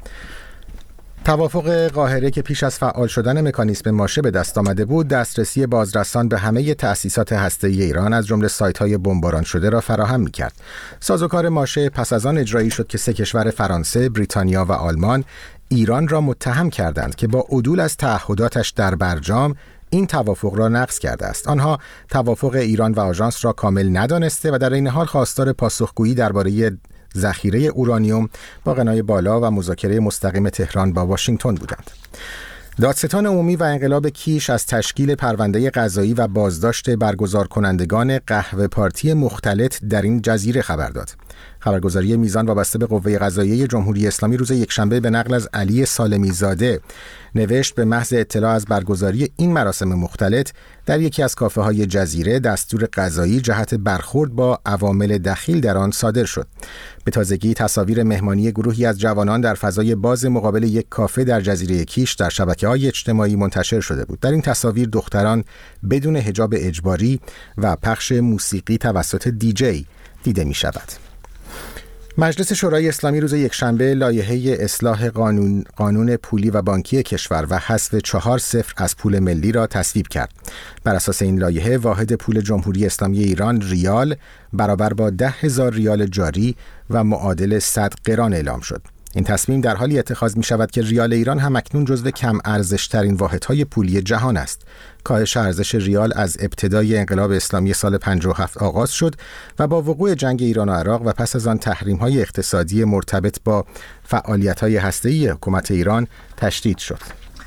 توافق قاهره که پیش از فعال شدن مکانیسم ماشه به دست آمده بود، دسترسی بازرسان به همه تأسیسات هسته‌ای ایران از جمله سایت‌های بمباران شده را فراهم می‌کرد. سازوکار ماشه پس از آن اجرایی شد که سه کشور فرانسه، بریتانیا و آلمان ایران را متهم کردند که با عدول از تعهداتش در برجام این توافق را نقض کرده است. آنها توافق ایران و آژانس را کامل ندانسته و در این حال خواستار پاسخگویی درباره ذخیره اورانیوم با غنای بالا و مذاکره مستقیم تهران با واشنگتن بودند. دادستان عمومی و انقلاب کیش از تشکیل پرونده قضایی و بازداشت برگزار کنندگان قهوه پارتی مختلط در این جزیره خبر داد. خبرگزاری میزان وابسته به قوه قضاییه جمهوری اسلامی روز یکشنبه به نقل از علی سالمی زاده نوشت به محض اطلاع از برگزاری این مراسم مختلط در یکی از کافه های جزیره دستور قضایی جهت برخورد با عوامل دخیل در آن صادر شد. به تازگی تصاویر مهمانی گروهی از جوانان در فضای باز مقابل یک کافه در جزیره کیش در شبکه‌های اجتماعی منتشر شده بود. در این تصاویر دختران بدون حجاب اجباری و پخش موسیقی توسط دیجی دیده می شود. مجلس شورای اسلامی روز یکشنبه لایحه اصلاح قانون قانون پولی و بانکی کشور و حذف چهار صفر از پول ملی را تصویب کرد. بر اساس این لایحه واحد پول جمهوری اسلامی ایران ریال برابر با ده هزار ریال جاری و معادل صد قران اعلام شد. این تصمیم در حالی اتخاذ می شود که ریال ایران هم اکنون جزو کم ارزش ترین واحدهای پولی جهان است. کاهش ارزش ریال از ابتدای انقلاب اسلامی سال پنجاه و هفت آغاز شد و با وقوع جنگ ایران و عراق و پس از آن تحریم‌های اقتصادی مرتبط با فعالیت‌های هسته‌ای حکومت ایران تشدید شد.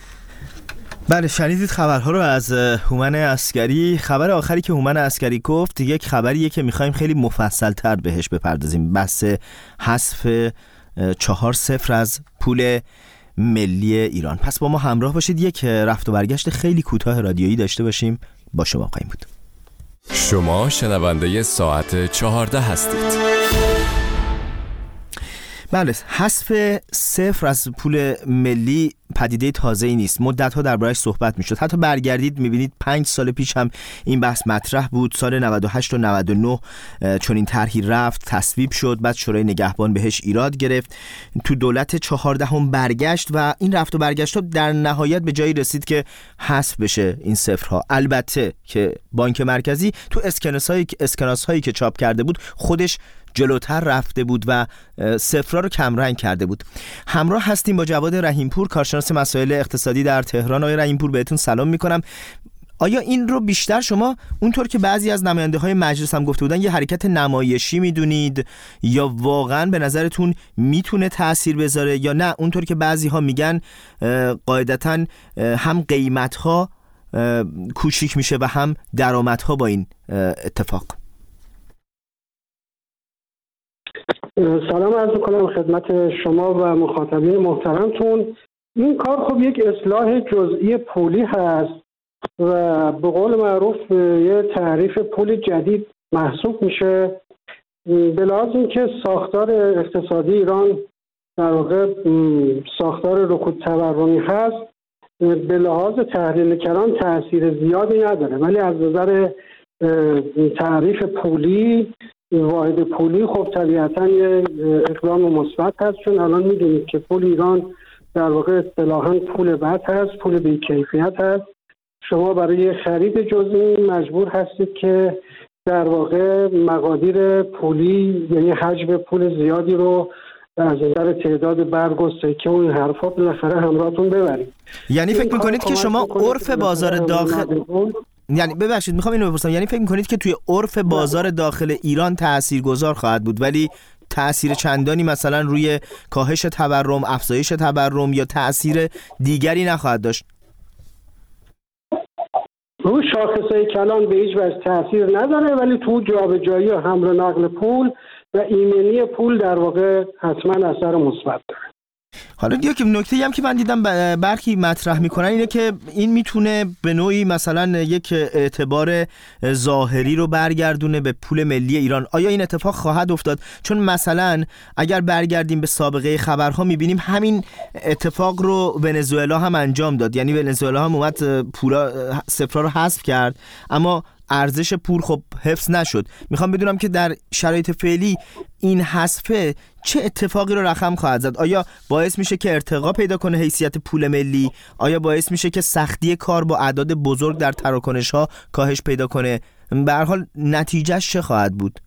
بله، شنیدید خبرها رو از هومن عسکری. خبر آخری که هومن عسکری گفت یک خبریه که می‌خوایم خیلی مفصل‌تر بهش بپردازیم. بحث حذف چهار صفر از پول ملی ایران. پس با ما همراه باشید، یک رفت و برگشت خیلی کوتاه رادیویی داشته باشیم. با شما خواهیم بود. شما شنونده ساعت چهارده هستید. بله، حذف صفر از پول ملی پدیده تازه‌ای نیست. مدت‌ها درباره‌اش صحبت می‌شد. حتی برگردید می‌بینید پنج سال پیش هم این بحث مطرح بود. سال نود و هشت و نود و نه چون این طرحی رفت تصویب شد، بعد شورای نگهبان بهش ایراد گرفت، تو دولت چهاردهم برگشت و این رفت و برگشت‌ها در نهایت به جایی رسید که حذف بشه این صفرها. البته که بانک مرکزی تو اسکناس‌هایی اسکناس‌هایی که چاپ کرده بود خودش جلوتر رفته بود و صفرها رو کمرنگ کرده بود. همراه هستیم با جواد رحیمپور، کارشناس مسائل اقتصادی در تهران. آقای رحیمپور بهتون سلام میکنم. آیا این رو بیشتر شما اونطور که بعضی از نماینده های مجلس هم گفته بودن یه حرکت نمایشی میدونید یا واقعا به نظرتون میتونه تأثیر بذاره، یا نه اونطور که بعضی ها میگن قاعدتاً هم قیمت ها کوچیک میشه و هم درآمد ها با این اتفاق؟ سلام عرض می‌کنم خدمت شما و مخاطبین محترمتون. این کار خب یک اصلاح جزئی پولی هست و به قول معروف یه تعریف پول جدید محسوب میشه. به لحاظ اینکه ساختار اقتصادی ایران در واقع ساختار رکود تورمی هست، به لحاظ تحلیل کلان تاثیر زیادی نداره، ولی از نظر تعریف پولی، واحد پولی، خب طبیعتاً یه اقدام مثبت هست، چون الان میدونید که پول ایران در واقع اصطلاحاً پول بد هست، پول بی‌کیفیت هست. شما برای خرید جزئی مجبور هستید که در واقع مقادیر پولی، یعنی حجم پول زیادی رو از نظر تعداد برگ و سکه و این حرفا بالاخره همراهتون ببرید. یعنی فکر میکنید که شما عرف بازار داخل، یعنی ببخشید میخوام اینو بپرسم، یعنی فکر میکنید که توی عرف بازار داخل ایران تاثیرگذار خواهد بود، ولی تأثیر چندانی مثلا روی کاهش تورم، افزایش تورم یا تأثیر دیگری نخواهد داشت؟ روی شاخصهای کلان به هیچ وجه تأثیر نداره، ولی تو جابجایی و حمل و نقل پول و ایمنی پول در واقع حتما اثر مثبت داره. حالا دیگه که نکته‌ای هم که من دیدم برخی مطرح میکنن اینه که این میتونه به نوعی مثلا یک اعتبار ظاهری رو برگردونه به پول ملی ایران. آیا این اتفاق خواهد افتاد؟ چون مثلا اگر برگردیم به سابقه خبرها میبینیم همین اتفاق رو ونزوئلا هم انجام داد، یعنی ونزوئلا هم اومد پولا صفرا رو حذف کرد اما ارزش پول خب حفظ نشد. میخوام بدونم که در شرایط فعلی این حذف چه اتفاقی رو رقم خواهد زد؟ آیا باعث میشه که ارتقا پیدا کنه حیثیت پول ملی؟ آیا باعث میشه که سختی کار با اعداد بزرگ در تراکنش ها کاهش پیدا کنه؟ به هر حال نتیجهش چه خواهد بود؟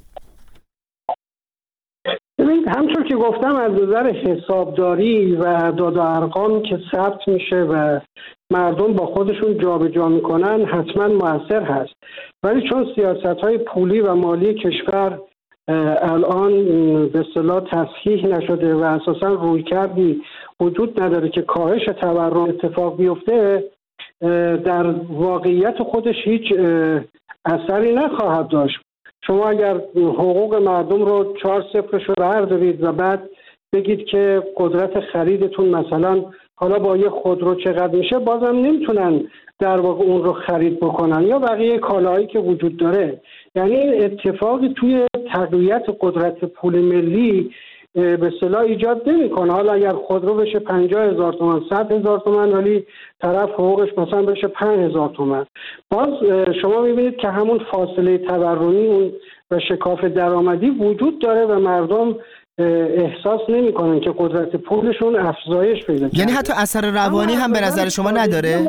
ببینید، همچون که گفتم از نظر حسابداری و اعداد و ارقام که ثبت میشه و مردم با خودشون جابجا میکنن حتما مؤثر هست، ولی چون سیاست‌های پولی و مالی کشور الان به اصطلاح تصحیح نشده و اساساً رویکردی وجود نداره که کاهش تورم اتفاق بیفته، در واقعیت خودش هیچ اثری نخواهد داشت. شما اگر حقوق مردم رو چهار صفرش رو بردارید و بعد بگید که قدرت خریدتون مثلا حالا با یه خودرو چقدر میشه، بازم نمیتونن در واقع اون رو خرید بکنن یا بقیه کالاهایی که وجود داره. یعنی این اتفاقی توی تقویت قدرت پول ملی به اصطلاح ایجاد نمیکنه. حالا اگر خودرو بشه پنجاه هزار تومان، صد هزار تومان، ولی طرف حقوقش مثلا بشه پنج هزار تومان، باز شما میبینید که همون فاصله تورمی اون و شکاف درآمدی وجود داره و مردم احساس نمیکنن که قدرت پولشون افزایش پیدا کرده. یعنی حتی اثر روانی هم به نظر شما نداره؟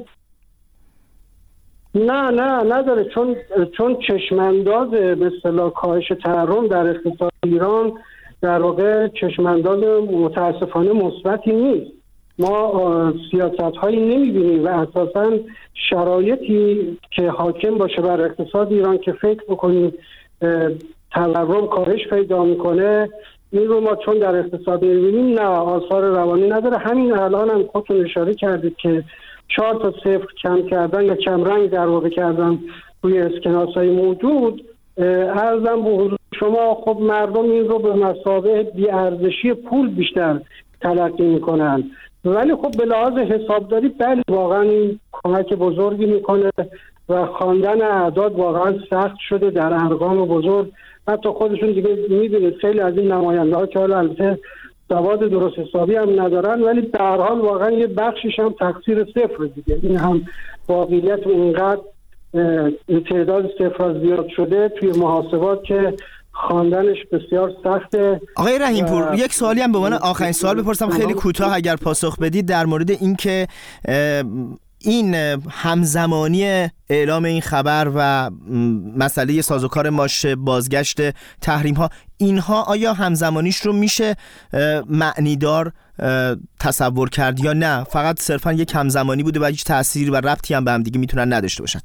نه نه نداره، چون چون چشمانداز به اصطلاح کاهش تورم در اقتصاد ایران در واقع چشمانداز متاسفانه مثبتی نیست. ما سیاست‌هایی نمی‌بینیم و اساساً شرایطی که حاکم باشه بر اقتصاد ایران که فکر بکنیم تورم کاهش پیدا میکنه، این رو ما چون در اقتصاد می‌بینیم نه، آثار روانی نداره. همین الان هم خودتون اشاره کردید که چهار تا صفر کم کردن یا کم رنگ در واقع کردن روی اسکناس‌های موجود. عرضم به حضور شما خب مردم این رو به مثابه بی‌ارزشی پول بیشتر تلقی میکنن، ولی خب به لحاظ حسابداری بله واقعا این کمک بزرگی میکنه و خواندن اعداد واقعا سخت شده در ارقام بزرگ. حتی خودشون دیگه میدونید خیلی از این نماینده‌ها که حالا البته سواد درست حسابی هم ندارن، ولی به هر حال واقعا یه بخشش هم تقصیر صفر دیگه. این هم واقعیت اینقدر تعداد صفر زیاد شده توی محاسبات که خواندنش بسیار سخته. آقای رحیم‌پور و... یک سوالی هم به عنوان آخرین سوال بپرسم، خیلی کوتاه اگر پاسخ بدید، در مورد این که این همزمانی اعلام این خبر و مسئله سازوکار ماشه، بازگشت تحریم ها، اینها آیا همزمانیش رو میشه معنیدار تصور کرد یا نه فقط صرفا یک همزمانی بوده و هیچ تأثیری و ربطی هم به هم دیگه میتونن نداشته باشن؟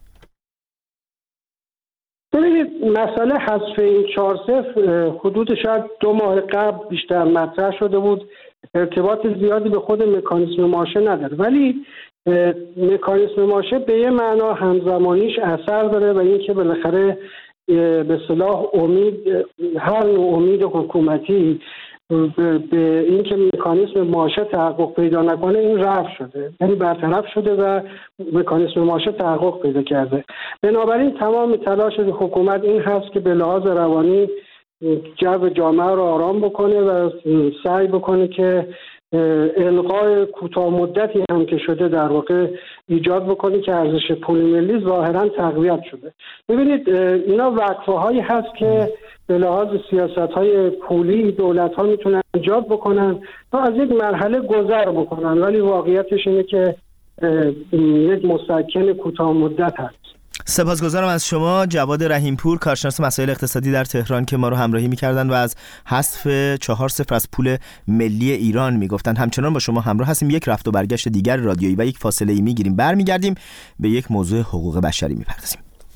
ببینید، مسئله حذف این چهار صفر حدود شاید دو ماه قبل بیشتر مطرح شده بود، ارتباط زیادی به خود مکانیسم ماشه نداره، ولی مکانیسم ماشه به یه معنا همزمانیش اثر داره و این که بالاخره به اصطلاح امید، هر نوع امید حکومتی به, به این که مکانیسم ماشه تحقق پیدا نکنه این رفع شده، یعنی برطرف شده و مکانیسم ماشه تحقق پیدا کرده. بنابراین تمام تلاش حکومت این هست که به لحاظ روانی جو جامعه رو آرام بکنه و سعی بکنه که الغای کوتاه مدتی هم که شده در واقع ایجاد بکنه که ارزش پول ملی ظاهرا تقویت شده. ببینید اینا وقفه هایی هست که به لحاظ سیاست های پولی دولت ها میتونن ایجاد بکنن تا از یک مرحله گذر بکنن، ولی واقعیتش اینه که یک مسکن کوتاه مدت هست. سپاسگزارم از شما جواد رحیمپور، کارشناس مسائل اقتصادی در تهران که ما رو همراهی می‌کردن و از حذف چهار صفر از پول ملی ایران میگفتن. همچنان با شما همراه هستیم. یک رفت و برگشت دیگر رادیویی و یک فاصله ای میگیریم، برمیگردیم به یک موضوع حقوق بشری میپردازیم.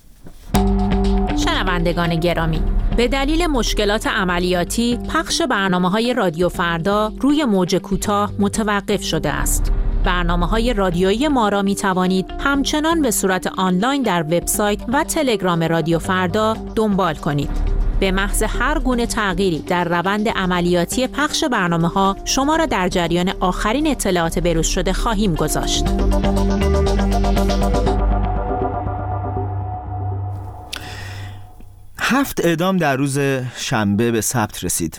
شنوندگان گرامی، به دلیل مشکلات عملیاتی پخش برنامه‌های رادیو فردا روی موج کوتاه متوقف شده است. برنامه‌های رادیویی ما را می‌توانید همچنان به صورت آنلاین در وبسایت و تلگرام رادیو فردا دنبال کنید. به محض هر گونه تغییری در روند عملیاتی پخش برنامه‌ها شما را در جریان آخرین اطلاعات بروز شده خواهیم گذاشت. هفت اعدام در روز شنبه به ثبت رسید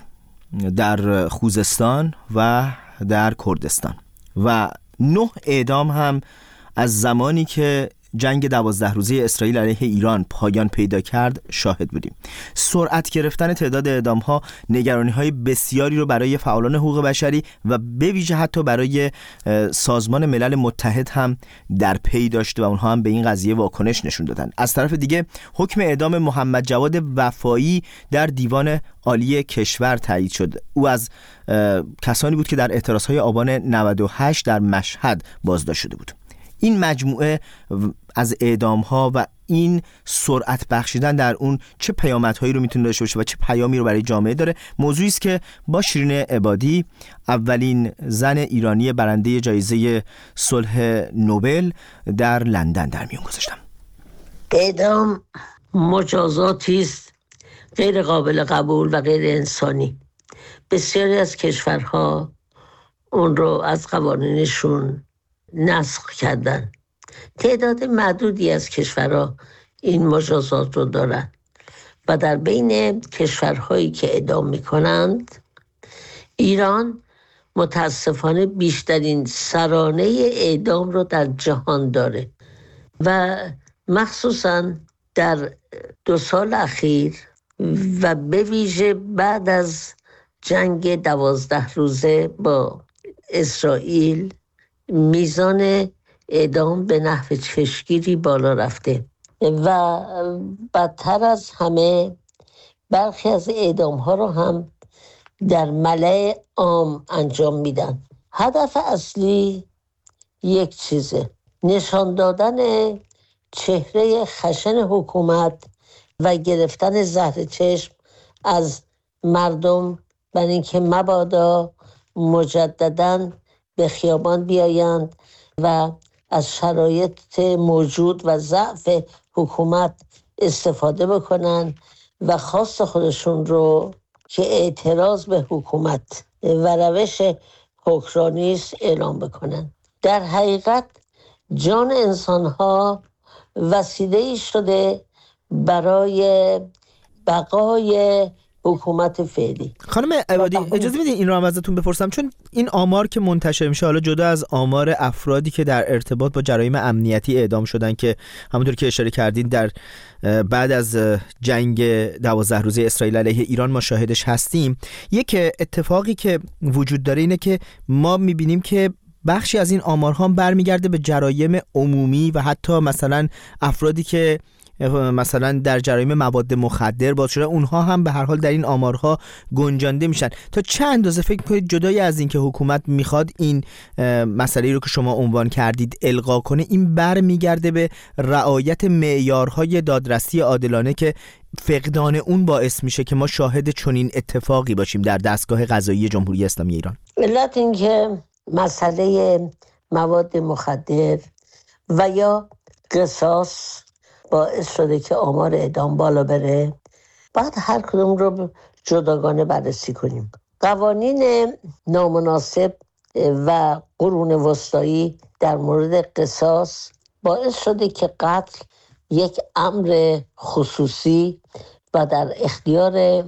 در خوزستان و در کردستان و نه اعدام هم از زمانی که جنگ دوازده روزه اسرائیل علیه ایران پایان پیدا کرد شاهد بودیم. سرعت گرفتن تعداد اعدام‌ها نگرانی‌های بسیاری رو برای فعالان حقوق بشری و به ویژه حتی برای سازمان ملل متحد هم در پی داشت و اونها هم به این قضیه واکنش نشون دادن. از طرف دیگه حکم اعدام محمد جواد وفایی در دیوان عالی کشور تایید شد. او از کسانی بود که در اعتراض‌های آبان نود و هشت در مشهد بازداشت شده بود. این مجموعه از اعدام‌ها و این سرعت بخشیدن در اون چه پیامدهایی رو میتونه داشته باشه و چه پیامی رو برای جامعه داره، موضوعی است که با شیرین عبادی، اولین زن ایرانی برنده جایزه صلح نوبل در لندن، در میون گذاشتم. اعدام مجازاتی است غیر قابل قبول و غیر انسانی. بسیاری از کشورها اون رو از قوانینشون نسخ کردن. تعداد معدودی از کشورها این مجازات رو دارن و در بین کشورهایی که اعدام میکنند ایران متاسفانه بیشترین سرانه اعدام رو در جهان داره و مخصوصا در دو سال اخیر و به ویژه بعد از جنگ دوازده روزه با اسرائیل میزان اعدام به نحو چشمگیری بالا رفته و بدتر از همه برخی از اعدام ها رو هم در ملأ عام انجام میدن. هدف اصلی یک چیزه: نشان دادن چهره خشن حکومت و گرفتن زهر چشم از مردم برای اینکه مبادا مجدداً به خیابان بیایند و از شرایط موجود و ضعف حکومت استفاده بکنن و خواست خودشون رو که اعتراض به حکومت و روش حکمرانی است اعلام بکنن. در حقیقت جان انسان‌ها وسیله‌ای شده برای بقای حکومت فعلی. خانم عبادی اجازه بدین این رو هم ازتون بپرسم، چون این آمار که منتشر میشه، حالا جدا از آمار افرادی که در ارتباط با جرایم امنیتی اعدام شدن که همونطور که اشاره کردین در بعد از جنگ دوازده روزه اسرائیل علیه ایران ما شاهدش هستیم، یک اتفاقی که وجود داره اینه که ما میبینیم که بخشی از این آمارها برمیگرده به جرایم عمومی و حتی مثلا افرادی که مثلا در جرایم مواد مخدر باز شده، اونها هم به هر حال در این آمارها گنجانده میشن. تا چه اندازه فکر می‌کنید جدای از این که حکومت میخواد این مسئله رو که شما عنوان کردید الغا کنه، این برمیگرده به رعایت معیارهای دادرسی عادلانه که فقدان اون باعث میشه که ما شاهد چنین اتفاقی باشیم در دستگاه قضایی جمهوری اسلامی ایران؟ علت این که مسئله مواد مخدر و یا قصاص باعث شده که آمار اعدام بالا بره، باید هر کدوم رو جداگانه بررسی کنیم. قوانین نامناسب و قرون وسطایی در مورد قصاص باعث شده که قتل یک امر خصوصی و در اختیار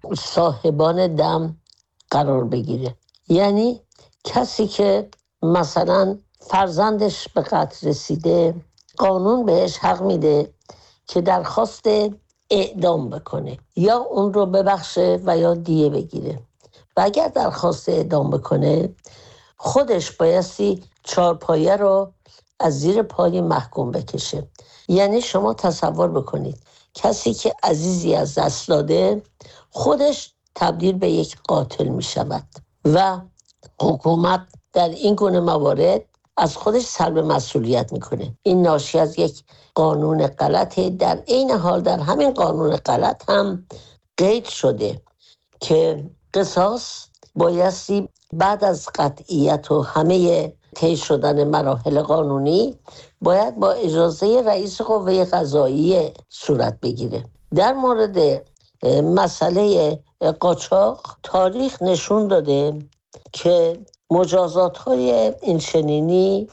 صاحبان دم قرار بگیره. یعنی کسی که مثلا فرزندش به قتل رسیده، قانون بهش حق میده که درخواست اعدام بکنه یا اون رو ببخشه و یا دیه بگیره. و اگر درخواست اعدام بکنه، خودش بایستی چارپایه رو از زیر پای محکوم بکشه. یعنی شما تصور بکنید کسی که عزیزی از دست داده خودش تبدیل به یک قاتل می شود و حکومت در این گونه موارد از خودش سلب مسئولیت میکنه. این ناشی از یک قانون غلطه. در عین حال در همین قانون غلط هم قید شده که قصاص بایستی بعد از قطعیت و همه طی شدن مراحل قانونی باید با اجازه رئیس قوه قضاییه صورت بگیره. در مورد مسئله قاچاق تاریخ نشون داده که مجازات های این چنینی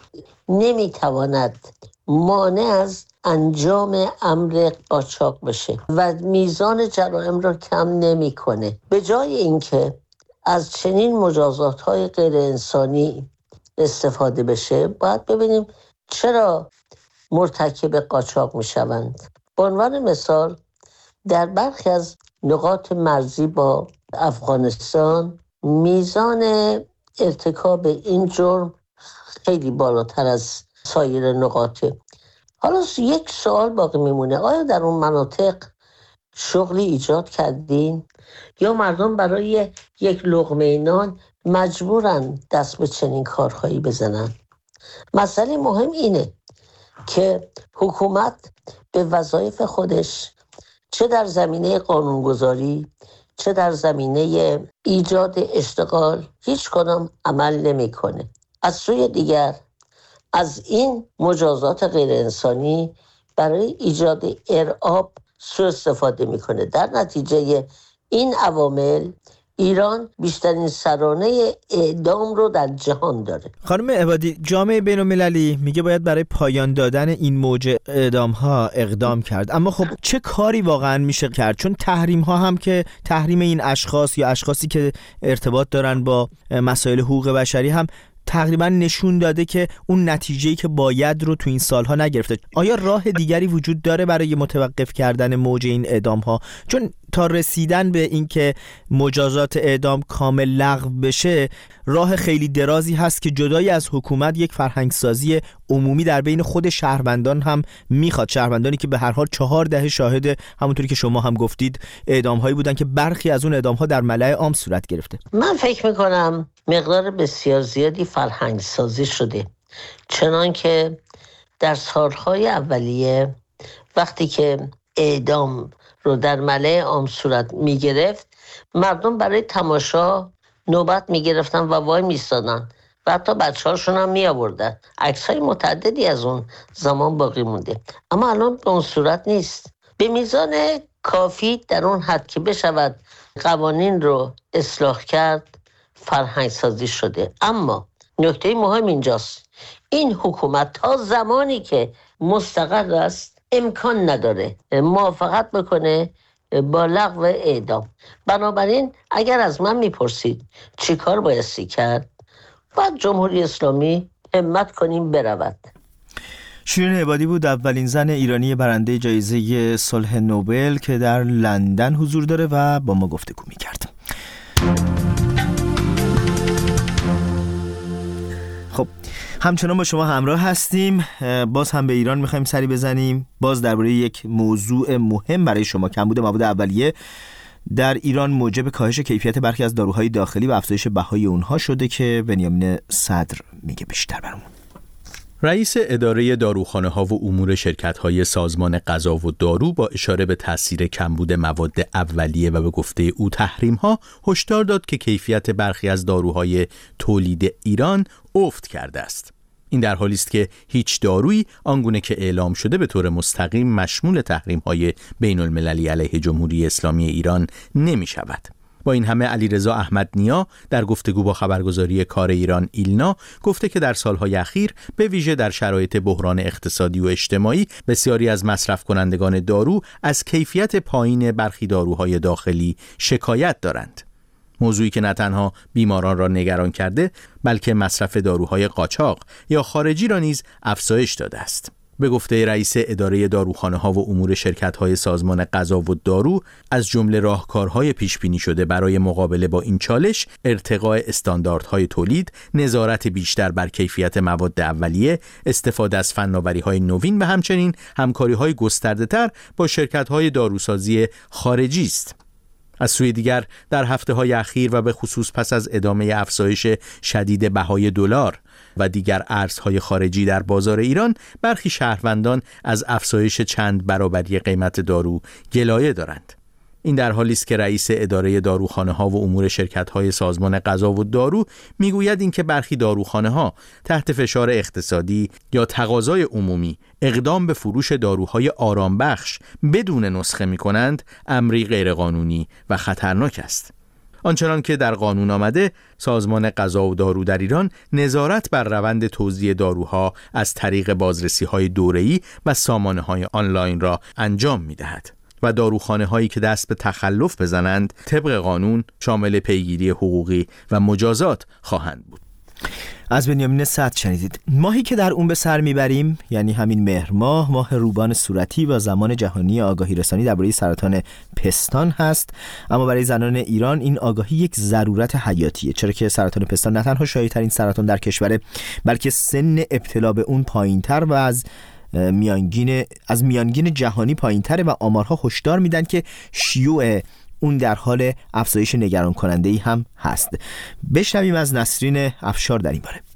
نمیتواند مانع از انجام امر قاچاق بشه و میزان جرائم را کم نمیکنه. به جای اینکه از چنین مجازات های غیر انسانی استفاده بشه، باید ببینیم چرا مرتکب قاچاق میشوند. به عنوان مثال در برخی از نقاط مرزی با افغانستان میزان ارتکاب این جرم خیلی بالاتر از سایر نقاطه. حالا یک سوال باقی میمونه، آیا در اون مناطق شغلی ایجاد کردین یا مردم برای یک لقمه نان مجبورن دست به چنین کارهایی بزنن؟ مسئله مهم اینه که حکومت به وظایف خودش چه در زمینه قانونگذاری چه در زمینه ایجاد اشتغال هیچ کدام عمل نمیکنه. از سوی دیگر از این مجازات غیر انسانی برای ایجاد ارعاب سوء استفاده میکنه. در نتیجه این عوامل ایران بیشترین سرانه اعدام رو در جهان داره. خانم عبادی، جامعه بین‌المللی میگه باید برای پایان دادن این موج اعدام ها اقدام کرد، اما خب چه کاری واقعا میشه کرد؟ چون تحریم ها هم که تحریم این اشخاص یا اشخاصی که ارتباط دارن با مسائل حقوق بشری هم تقریبا نشون داده که اون نتیجه‌ای که باید رو تو این سالها نگرفته. آیا راه دیگری وجود داره برای متوقف کردن موج این اعدام ها؟ چون تا رسیدن به این که مجازات اعدام کامل لغو بشه راه خیلی درازی هست که جدای از حکومت یک فرهنگسازی عمومی در بین خود شهروندان هم میخواد. شهروندانی که به هر حال چهار دهه شاهد همونطوری که شما هم گفتید اعدام هایی بودن که برخی از اون اعدام ها در ملأ عام صورت گرفته. من فکر میکنم مقدار بسیار زیادی فرهنگسازی شده، چنان که در سالهای اولیه وقتی که اعدام رو در ملأ عام صورت می گرفت، مردم برای تماشا نوبت می گرفتن و وای می ایستادن و حتی بچه هاشون هم می آوردن. عکس های متعددی از اون زمان باقی مونده، اما الان به اون صورت نیست. به میزان کافی در اون حد که بشود قوانین رو اصلاح کرد فرهنگ سازی شده. اما نکته مهم اینجاست، این حکومت تا زمانی که مستقر است امکان نداره موافقت بکنه با لغو اعدام. بنابراین اگر از من میپرسید چی کار بایستی کرد، باید جمهوری اسلامی همت کنیم برود. شیرین عبادی بود اولین زن ایرانی برنده جایزه صلح نوبل که در لندن حضور داره و با ما گفتگو میکرد. خب همچنان با شما همراه هستیم. باز هم به ایران میخوایم سری بزنیم، باز درباره یک موضوع مهم برای شما، کمبود مواد اولیه در ایران موجب کاهش کیفیت برخی از داروهای داخلی و افزایش بهای اونها شده که بنیامین صدر میگه بیشتر برامون. رئیس اداره داروخانه ها و امور شرکت های سازمان غذا و دارو با اشاره به تاثیر کمبود مواد اولیه و به گفته او تحریم ها هشدار داد که کیفیت برخی از داروهای تولید ایران افت کرده است. این در حالی است که هیچ دارویی آنگونه که اعلام شده به طور مستقیم مشمول تحریم های بین المللی علیه جمهوری اسلامی ایران نمی شود. با این همه علیرضا احمدنیا در گفتگو با خبرگزاری کار ایران ایلنا گفته که در سالهای اخیر به ویژه در شرایط بحران اقتصادی و اجتماعی بسیاری از مصرف کنندگان دارو از کیفیت پایین برخی داروهای داخلی شکایت دارند. موضوعی که نه تنها بیماران را نگران کرده بلکه مصرف داروهای قاچاق یا خارجی را نیز افزایش داده است. به گفته رئیس اداره داروخانه‌ها و امور شرکت‌های سازمان غذا و دارو، از جمله راهکارهای پیش‌بینی شده برای مقابله با این چالش، ارتقاء استانداردهای تولید، نظارت بیشتر بر کیفیت مواد اولیه، استفاده از فناوری‌های نوین و همچنین همکاری‌های گسترده‌تر با شرکت‌های داروسازی خارجی است. از سوی دیگر در هفته‌های اخیر و به خصوص پس از ادامه افزایش شدید بهای دلار و دیگر ارزهای خارجی در بازار ایران، برخی شهروندان از افزایش چند برابری قیمت دارو گلایه دارند. این در حالی است که رئیس اداره داروخانه‌ها و امور شرکت‌های سازمان غذا و دارو میگوید اینکه برخی داروخانه‌ها تحت فشار اقتصادی یا تقاضای عمومی اقدام به فروش داروهای آرامبخش بدون نسخه می‌کنند، امری غیرقانونی و خطرناک است. آنچنان که در قانون آمده، سازمان غذا و دارو در ایران نظارت بر روند توزیع داروها از طریق بازرسی‌های دوره‌ای و سامانه‌های آنلاین را انجام می‌دهد و داروخانه هایی که دست به تخلف بزنند طبق قانون شامل پیگیری حقوقی و مجازات خواهند بود. از بنیامین صدر شنیدید. ماهی که در اون به سر میبریم، یعنی همین مهر ماه، ماه روبان صورتی و زمان جهانی آگاهی رسانی درباره سرطان پستان هست. اما برای زنان ایران این آگاهی یک ضرورت حیاتیه، چرا که سرطان پستان نه تنها شایع‌ترین سرطان در کشوره، بلکه سن ابتلا به اون پایین‌تر و از میانگین از میانگین جهانی پایین‌تره و آمارها هشدار میدن که شیوع اون در حال افزایش نگران کننده‌ای هم هست. بشنویم از نسرین افشار در این باره.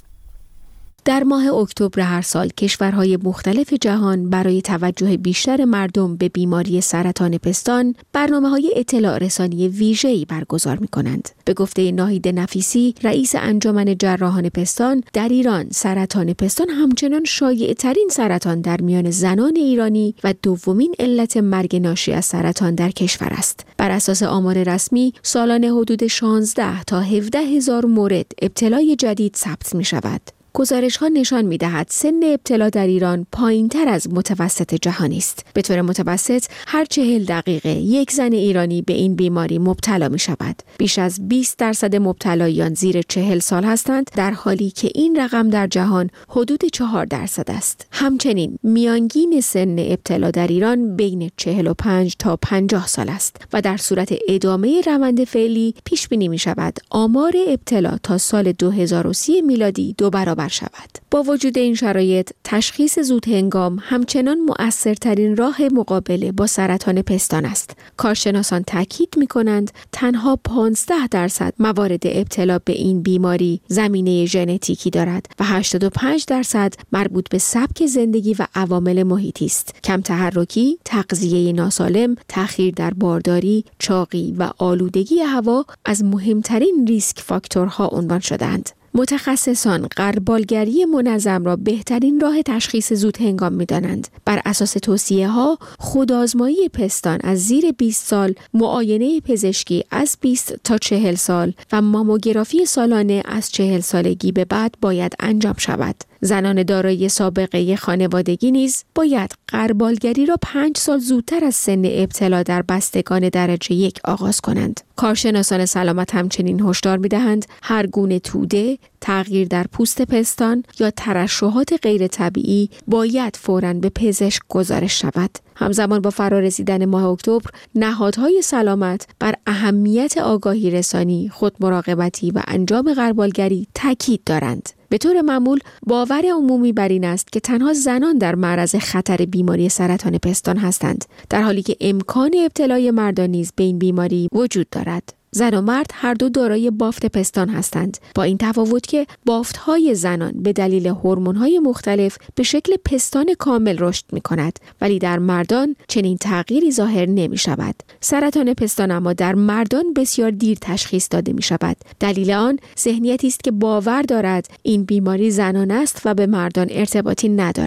در ماه اکتبر هر سال کشورهای مختلف جهان برای توجه بیشتر مردم به بیماری سرطان پستان برنامه‌های اطلاع رسانی ویژه‌ای برگزار می‌کنند. به گفته ناهید نفیسی، رئیس انجمن جراحان پستان، در ایران سرطان پستان همچنان شایع‌ترین سرطان در میان زنان ایرانی و دومین علت مرگ ناشی از سرطان در کشور است. بر اساس آمار رسمی، سالانه حدود شانزده تا هفده هزار مورد ابتلای جدید ثبت می‌شود. گزارش‌ها نشان می‌دهد سن ابتلا در ایران پایین‌تر از متوسط جهانی است. به طور متوسط هر چهل دقیقه یک زن ایرانی به این بیماری مبتلا می‌شود. بیش از بیست درصد مبتلایان زیر چهل سال هستند، در حالی که این رقم در جهان حدود چهار درصد است. همچنین میانگین سن ابتلا در ایران بین چهل و پنج تا پنجاه سال است و در صورت ادامه روند فعلی پیش بینی می‌شود آمار ابتلا تا سال دو هزار و سی میلادی دو برابر شود. با وجود این شرایط، تشخیص زود هنگام همچنان مؤثرترین راه مقابله با سرطان پستان است. کارشناسان تاکید می‌کنند تنها پانزده درصد موارد ابتلا به این بیماری زمینه ژنتیکی دارد و هشتاد و پنج درصد مربوط به سبک زندگی و عوامل محیطی است. کم تحرکی، تغذیه ناسالم، تأخیر در بارداری، چاقی و آلودگی هوا از مهمترین ریسک فاکتورها عنوان شدند. متخصصان غربالگری منظم را بهترین راه تشخیص زود هنگام می‌دانند. بر اساس توصیه ها، خودآزمایی پستان از زیر بیست سال، معاینه پزشکی از بیست تا چهل سال و ماموگرافی سالانه از چهل سالگی به بعد باید انجام شود. زنان دارای سابقه خانوادگی نیز باید غربالگری را پنج سال زودتر از سن ابتلا در بستگان درجه یک آغاز کنند. کارشناسان سلامت همچنین هشدار می‌دهند هر گونه توده، تغییر در پوست پستان یا ترشحات غیر طبیعی باید فوراً به پزشک گزارش شود. همزمان با فرارسیدن ماه اکتبر، نهادهای سلامت بر اهمیت آگاهی رسانی، خودمراقبتی و انجام غربالگری تاکید دارند. به طور معمول باور عمومی بر این است که تنها زنان در معرض خطر بیماری سرطان پستان هستند، در حالی که امکان ابتلای مردان نیز به این بیماری وجود دارد. زن و مرد هر دو دارای بافت پستان هستند، با این تفاوت که بافت‌های زنان به دلیل هورمون‌های مختلف به شکل پستان کامل رشد می‌کند، ولی در مردان چنین تغییری ظاهر نمی‌شود. سرطان پستان اما در مردان بسیار دیر تشخیص داده می‌شود. دلیل آن ذهنیتی است که باور دارد این بیماری زنان است و به مردان ارتباطی ندارد.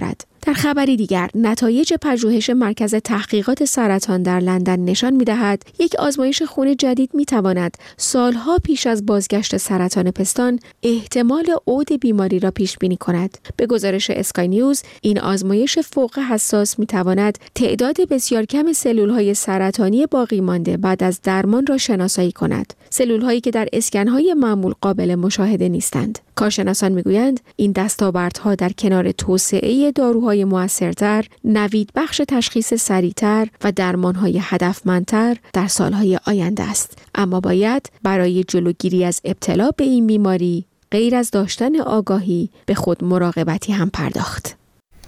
در خبری دیگر، نتایج پژوهش مرکز تحقیقات سرطان در لندن نشان می‌دهد یک آزمایش خون جدید می‌تواند سالها پیش از بازگشت سرطان پستان احتمال عود بیماری را پیش بینی کند. به گزارش اسکای نیوز، این آزمایش فوق حساس می‌تواند تعداد بسیار کم سلول‌های سرطانی باقی مانده بعد از درمان را شناسایی کند. سلول‌هایی که در اسکن‌های معمول قابل مشاهده نیستند. کارشناسان می‌گویند این دستاوردها در کنار توسعه داروهای مؤثرتر، نوید بخش تشخیص سریعتر و درمانهای هدفمندتر در سالهای آینده است. اما باید برای جلوگیری از ابتلا به این بیماری غیر از داشتن آگاهی به خود مراقبتی هم پرداخت.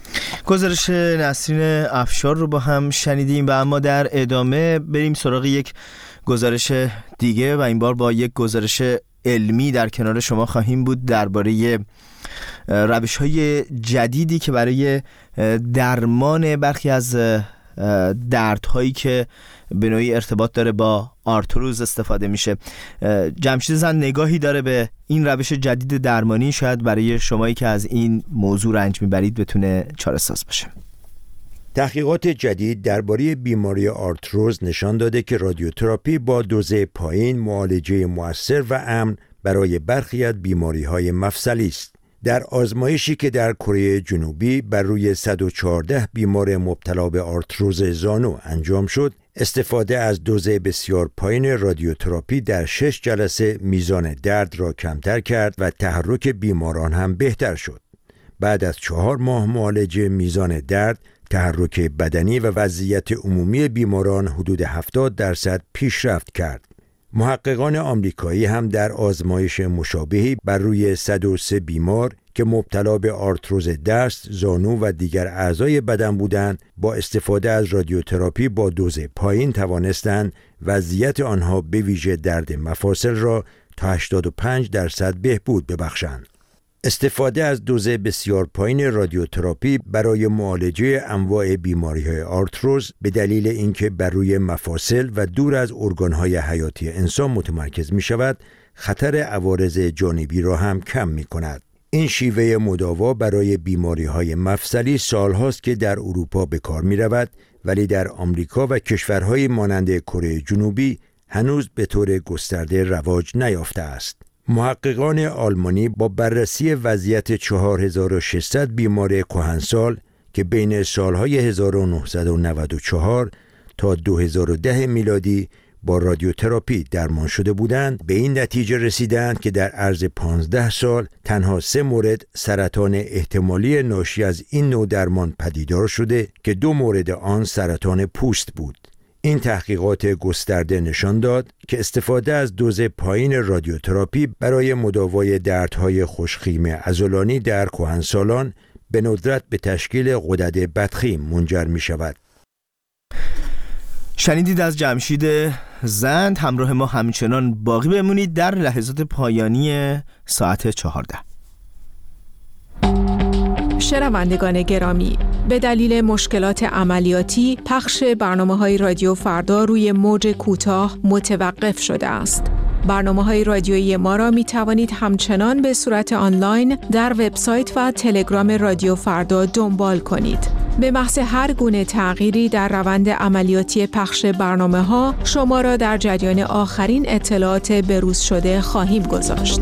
گزارش نسرین افشار رو با هم شنیدیم و اما در ادامه بریم سراغ یک گزارش دیگه و این بار با یک گزارش علمی در کنار شما خواهیم بود درباره روش‌های جدیدی که برای درمان برخی از دردهایی که به نوعی ارتباط داره با آرتروز استفاده میشه. جمشید زند نگاهی داره به این روش جدید درمانی، شاید برای شمایی که از این موضوع رنج میبرید بتونه چاره‌ساز باشه. تحقیقات جدید درباره بیماری آرتروز نشان داده که رادیوتراپی با دوز پایین معالجه مؤثر و امن برای برخی از بیماری‌های مفصلی است. در آزمایشی که در کره جنوبی بر روی صد و چهارده بیمار مبتلا به آرتروز زانو انجام شد، استفاده از دوز بسیار پایین رادیوتراپی در شش جلسه میزان درد را کمتر کرد و تحرک بیماران هم بهتر شد. بعد از چهار ماه معالجه میزان درد، تحرک بدنی و وضعیت عمومی بیماران حدود هفتاد درصد پیشرفت کرد. محققان آمریکایی هم در آزمایش مشابهی بر روی صد و سه بیمار که مبتلا به آرتروز دست، زانو و دیگر اعضای بدن بودند، با استفاده از رادیوتراپی با دوز پایین توانستند وضعیت آنها به ویژه درد مفاصل را تا هشتاد و پنج درصد بهبود ببخشند. استفاده از دوز بسیار پایین رادیوتراپی برای معالجه انواع بیماری‌های آرتروز به دلیل اینکه بر روی مفاصل و دور از ارگان‌های حیاتی انسان متمرکز می‌شود، خطر عوارض جانبی را هم کم می‌کند. این شیوه مداوا برای بیماری‌های مفصلی سال‌هاست که در اروپا به کار می‌رود، ولی در آمریکا و کشورهای مانند کره جنوبی هنوز به طور گسترده رواج نیافته است. محققان آلمانی با بررسی وضعیت چهار هزار و ششصد بیمار کهنسال که بین سالهای هزار و نهصد و نود و چهار تا دو هزار و ده میلادی با رادیوتراپی درمان شده بودند، به این نتیجه رسیدند که در عرض پانزده سال تنها سه مورد سرطان احتمالی ناشی از این نوع درمان پدیدار شده که دو مورد آن سرطان پوست بود. این تحقیقات گسترده نشان داد که استفاده از دوز پایین رادیوتراپی برای مداوای دردهای خوشخیم عضلانی در کهنسالان به ندرت به تشکیل غدد بدخیم منجر می شود. شنیدید از جمشید زند. همراه ما همچنان باقی بمونید در لحظات پایانی ساعت چهارده. شنوندگان گرامی، به دلیل مشکلات عملیاتی پخش برنامه‌های رادیو فردا روی موج کوتاه متوقف شده است. برنامه‌های رادیویی ما را می توانید همچنان به صورت آنلاین در وبسایت و تلگرام رادیو فردا دنبال کنید. به محض هر گونه تغییری در روند عملیاتی پخش برنامه‌ها شما را در جریان آخرین اطلاعات بروز شده خواهیم گذاشت.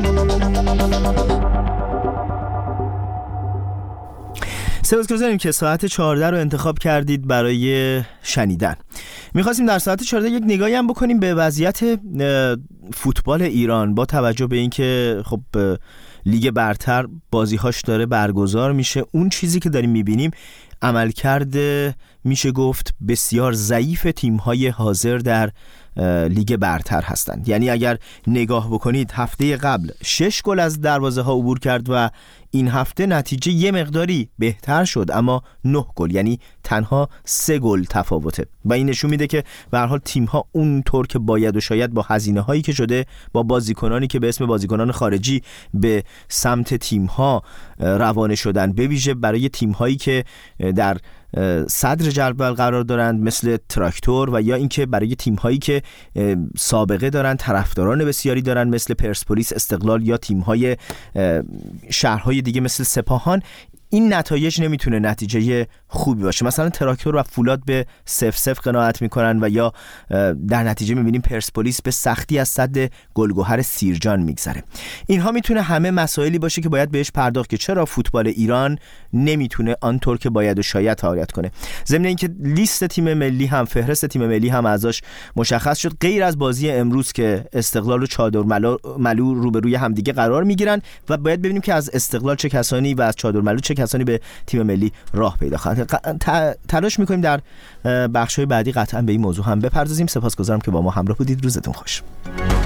سپاسگزاریم که ساعت چهارده رو انتخاب کردید برای شنیدن. میخواستیم در ساعت چهارده یک نگاهی هم بکنیم به وضعیت فوتبال ایران با توجه به اینکه خب لیگ برتر بازی‌هاش داره برگزار میشه. اون چیزی که داریم میبینیم عملکرد میشه گفت بسیار ضعیف تیم‌های حاضر در لیگ برتر هستند. یعنی اگر نگاه بکنید هفته قبل شش گل از دروازه ها عبور کرد و این هفته نتیجه یه مقداری بهتر شد، اما نه گل، یعنی تنها سه گل تفاوته و این نشون میده که به هر حال تیم ها اونطور که باید و شاید با هزینه هایی که شده، با بازیکنانی که به اسم بازیکنان خارجی به سمت تیم ها روانه شدن، به ویژه برای تیم هایی که در صدر جدول قرار دارند مثل تراکتور، و یا اینکه برای تیم هایی که سابقه دارن، طرفداران بسیاری دارن مثل پرسپولیس، استقلال یا تیم های شهرهای دیگه مثل سپاهان، این نتایج نمیتونه نتیجه خوبی باشه. مثلا تراکتور و فولاد به صفر صفر قناعت میکنن و یا در نتیجه میبینیم پرسپولیس به سختی از سد گلگهر سیرجان میگذره. اینها میتونه همه مسائلی باشه که باید بهش پرداخت که چرا فوتبال ایران نمیتونه آنطور که باید و شاید فعالیت کنه. ضمن اینکه لیست تیم ملی هم، فهرست تیم ملی هم ازش مشخص شد، غیر از بازی امروز که استقلال و چادرملو ملو روبروی همدیگه قرار میگیرن و باید ببینیم که از استقلال چه کسانی و از چادرملو چه کسانی به تیم ملی راه پیدا خواهند. تلاش میکنیم در بخش‌های بعدی قطعا به این موضوع هم بپردازیم. سپاسگزارم که با ما همراه بودید. روزتون خوش.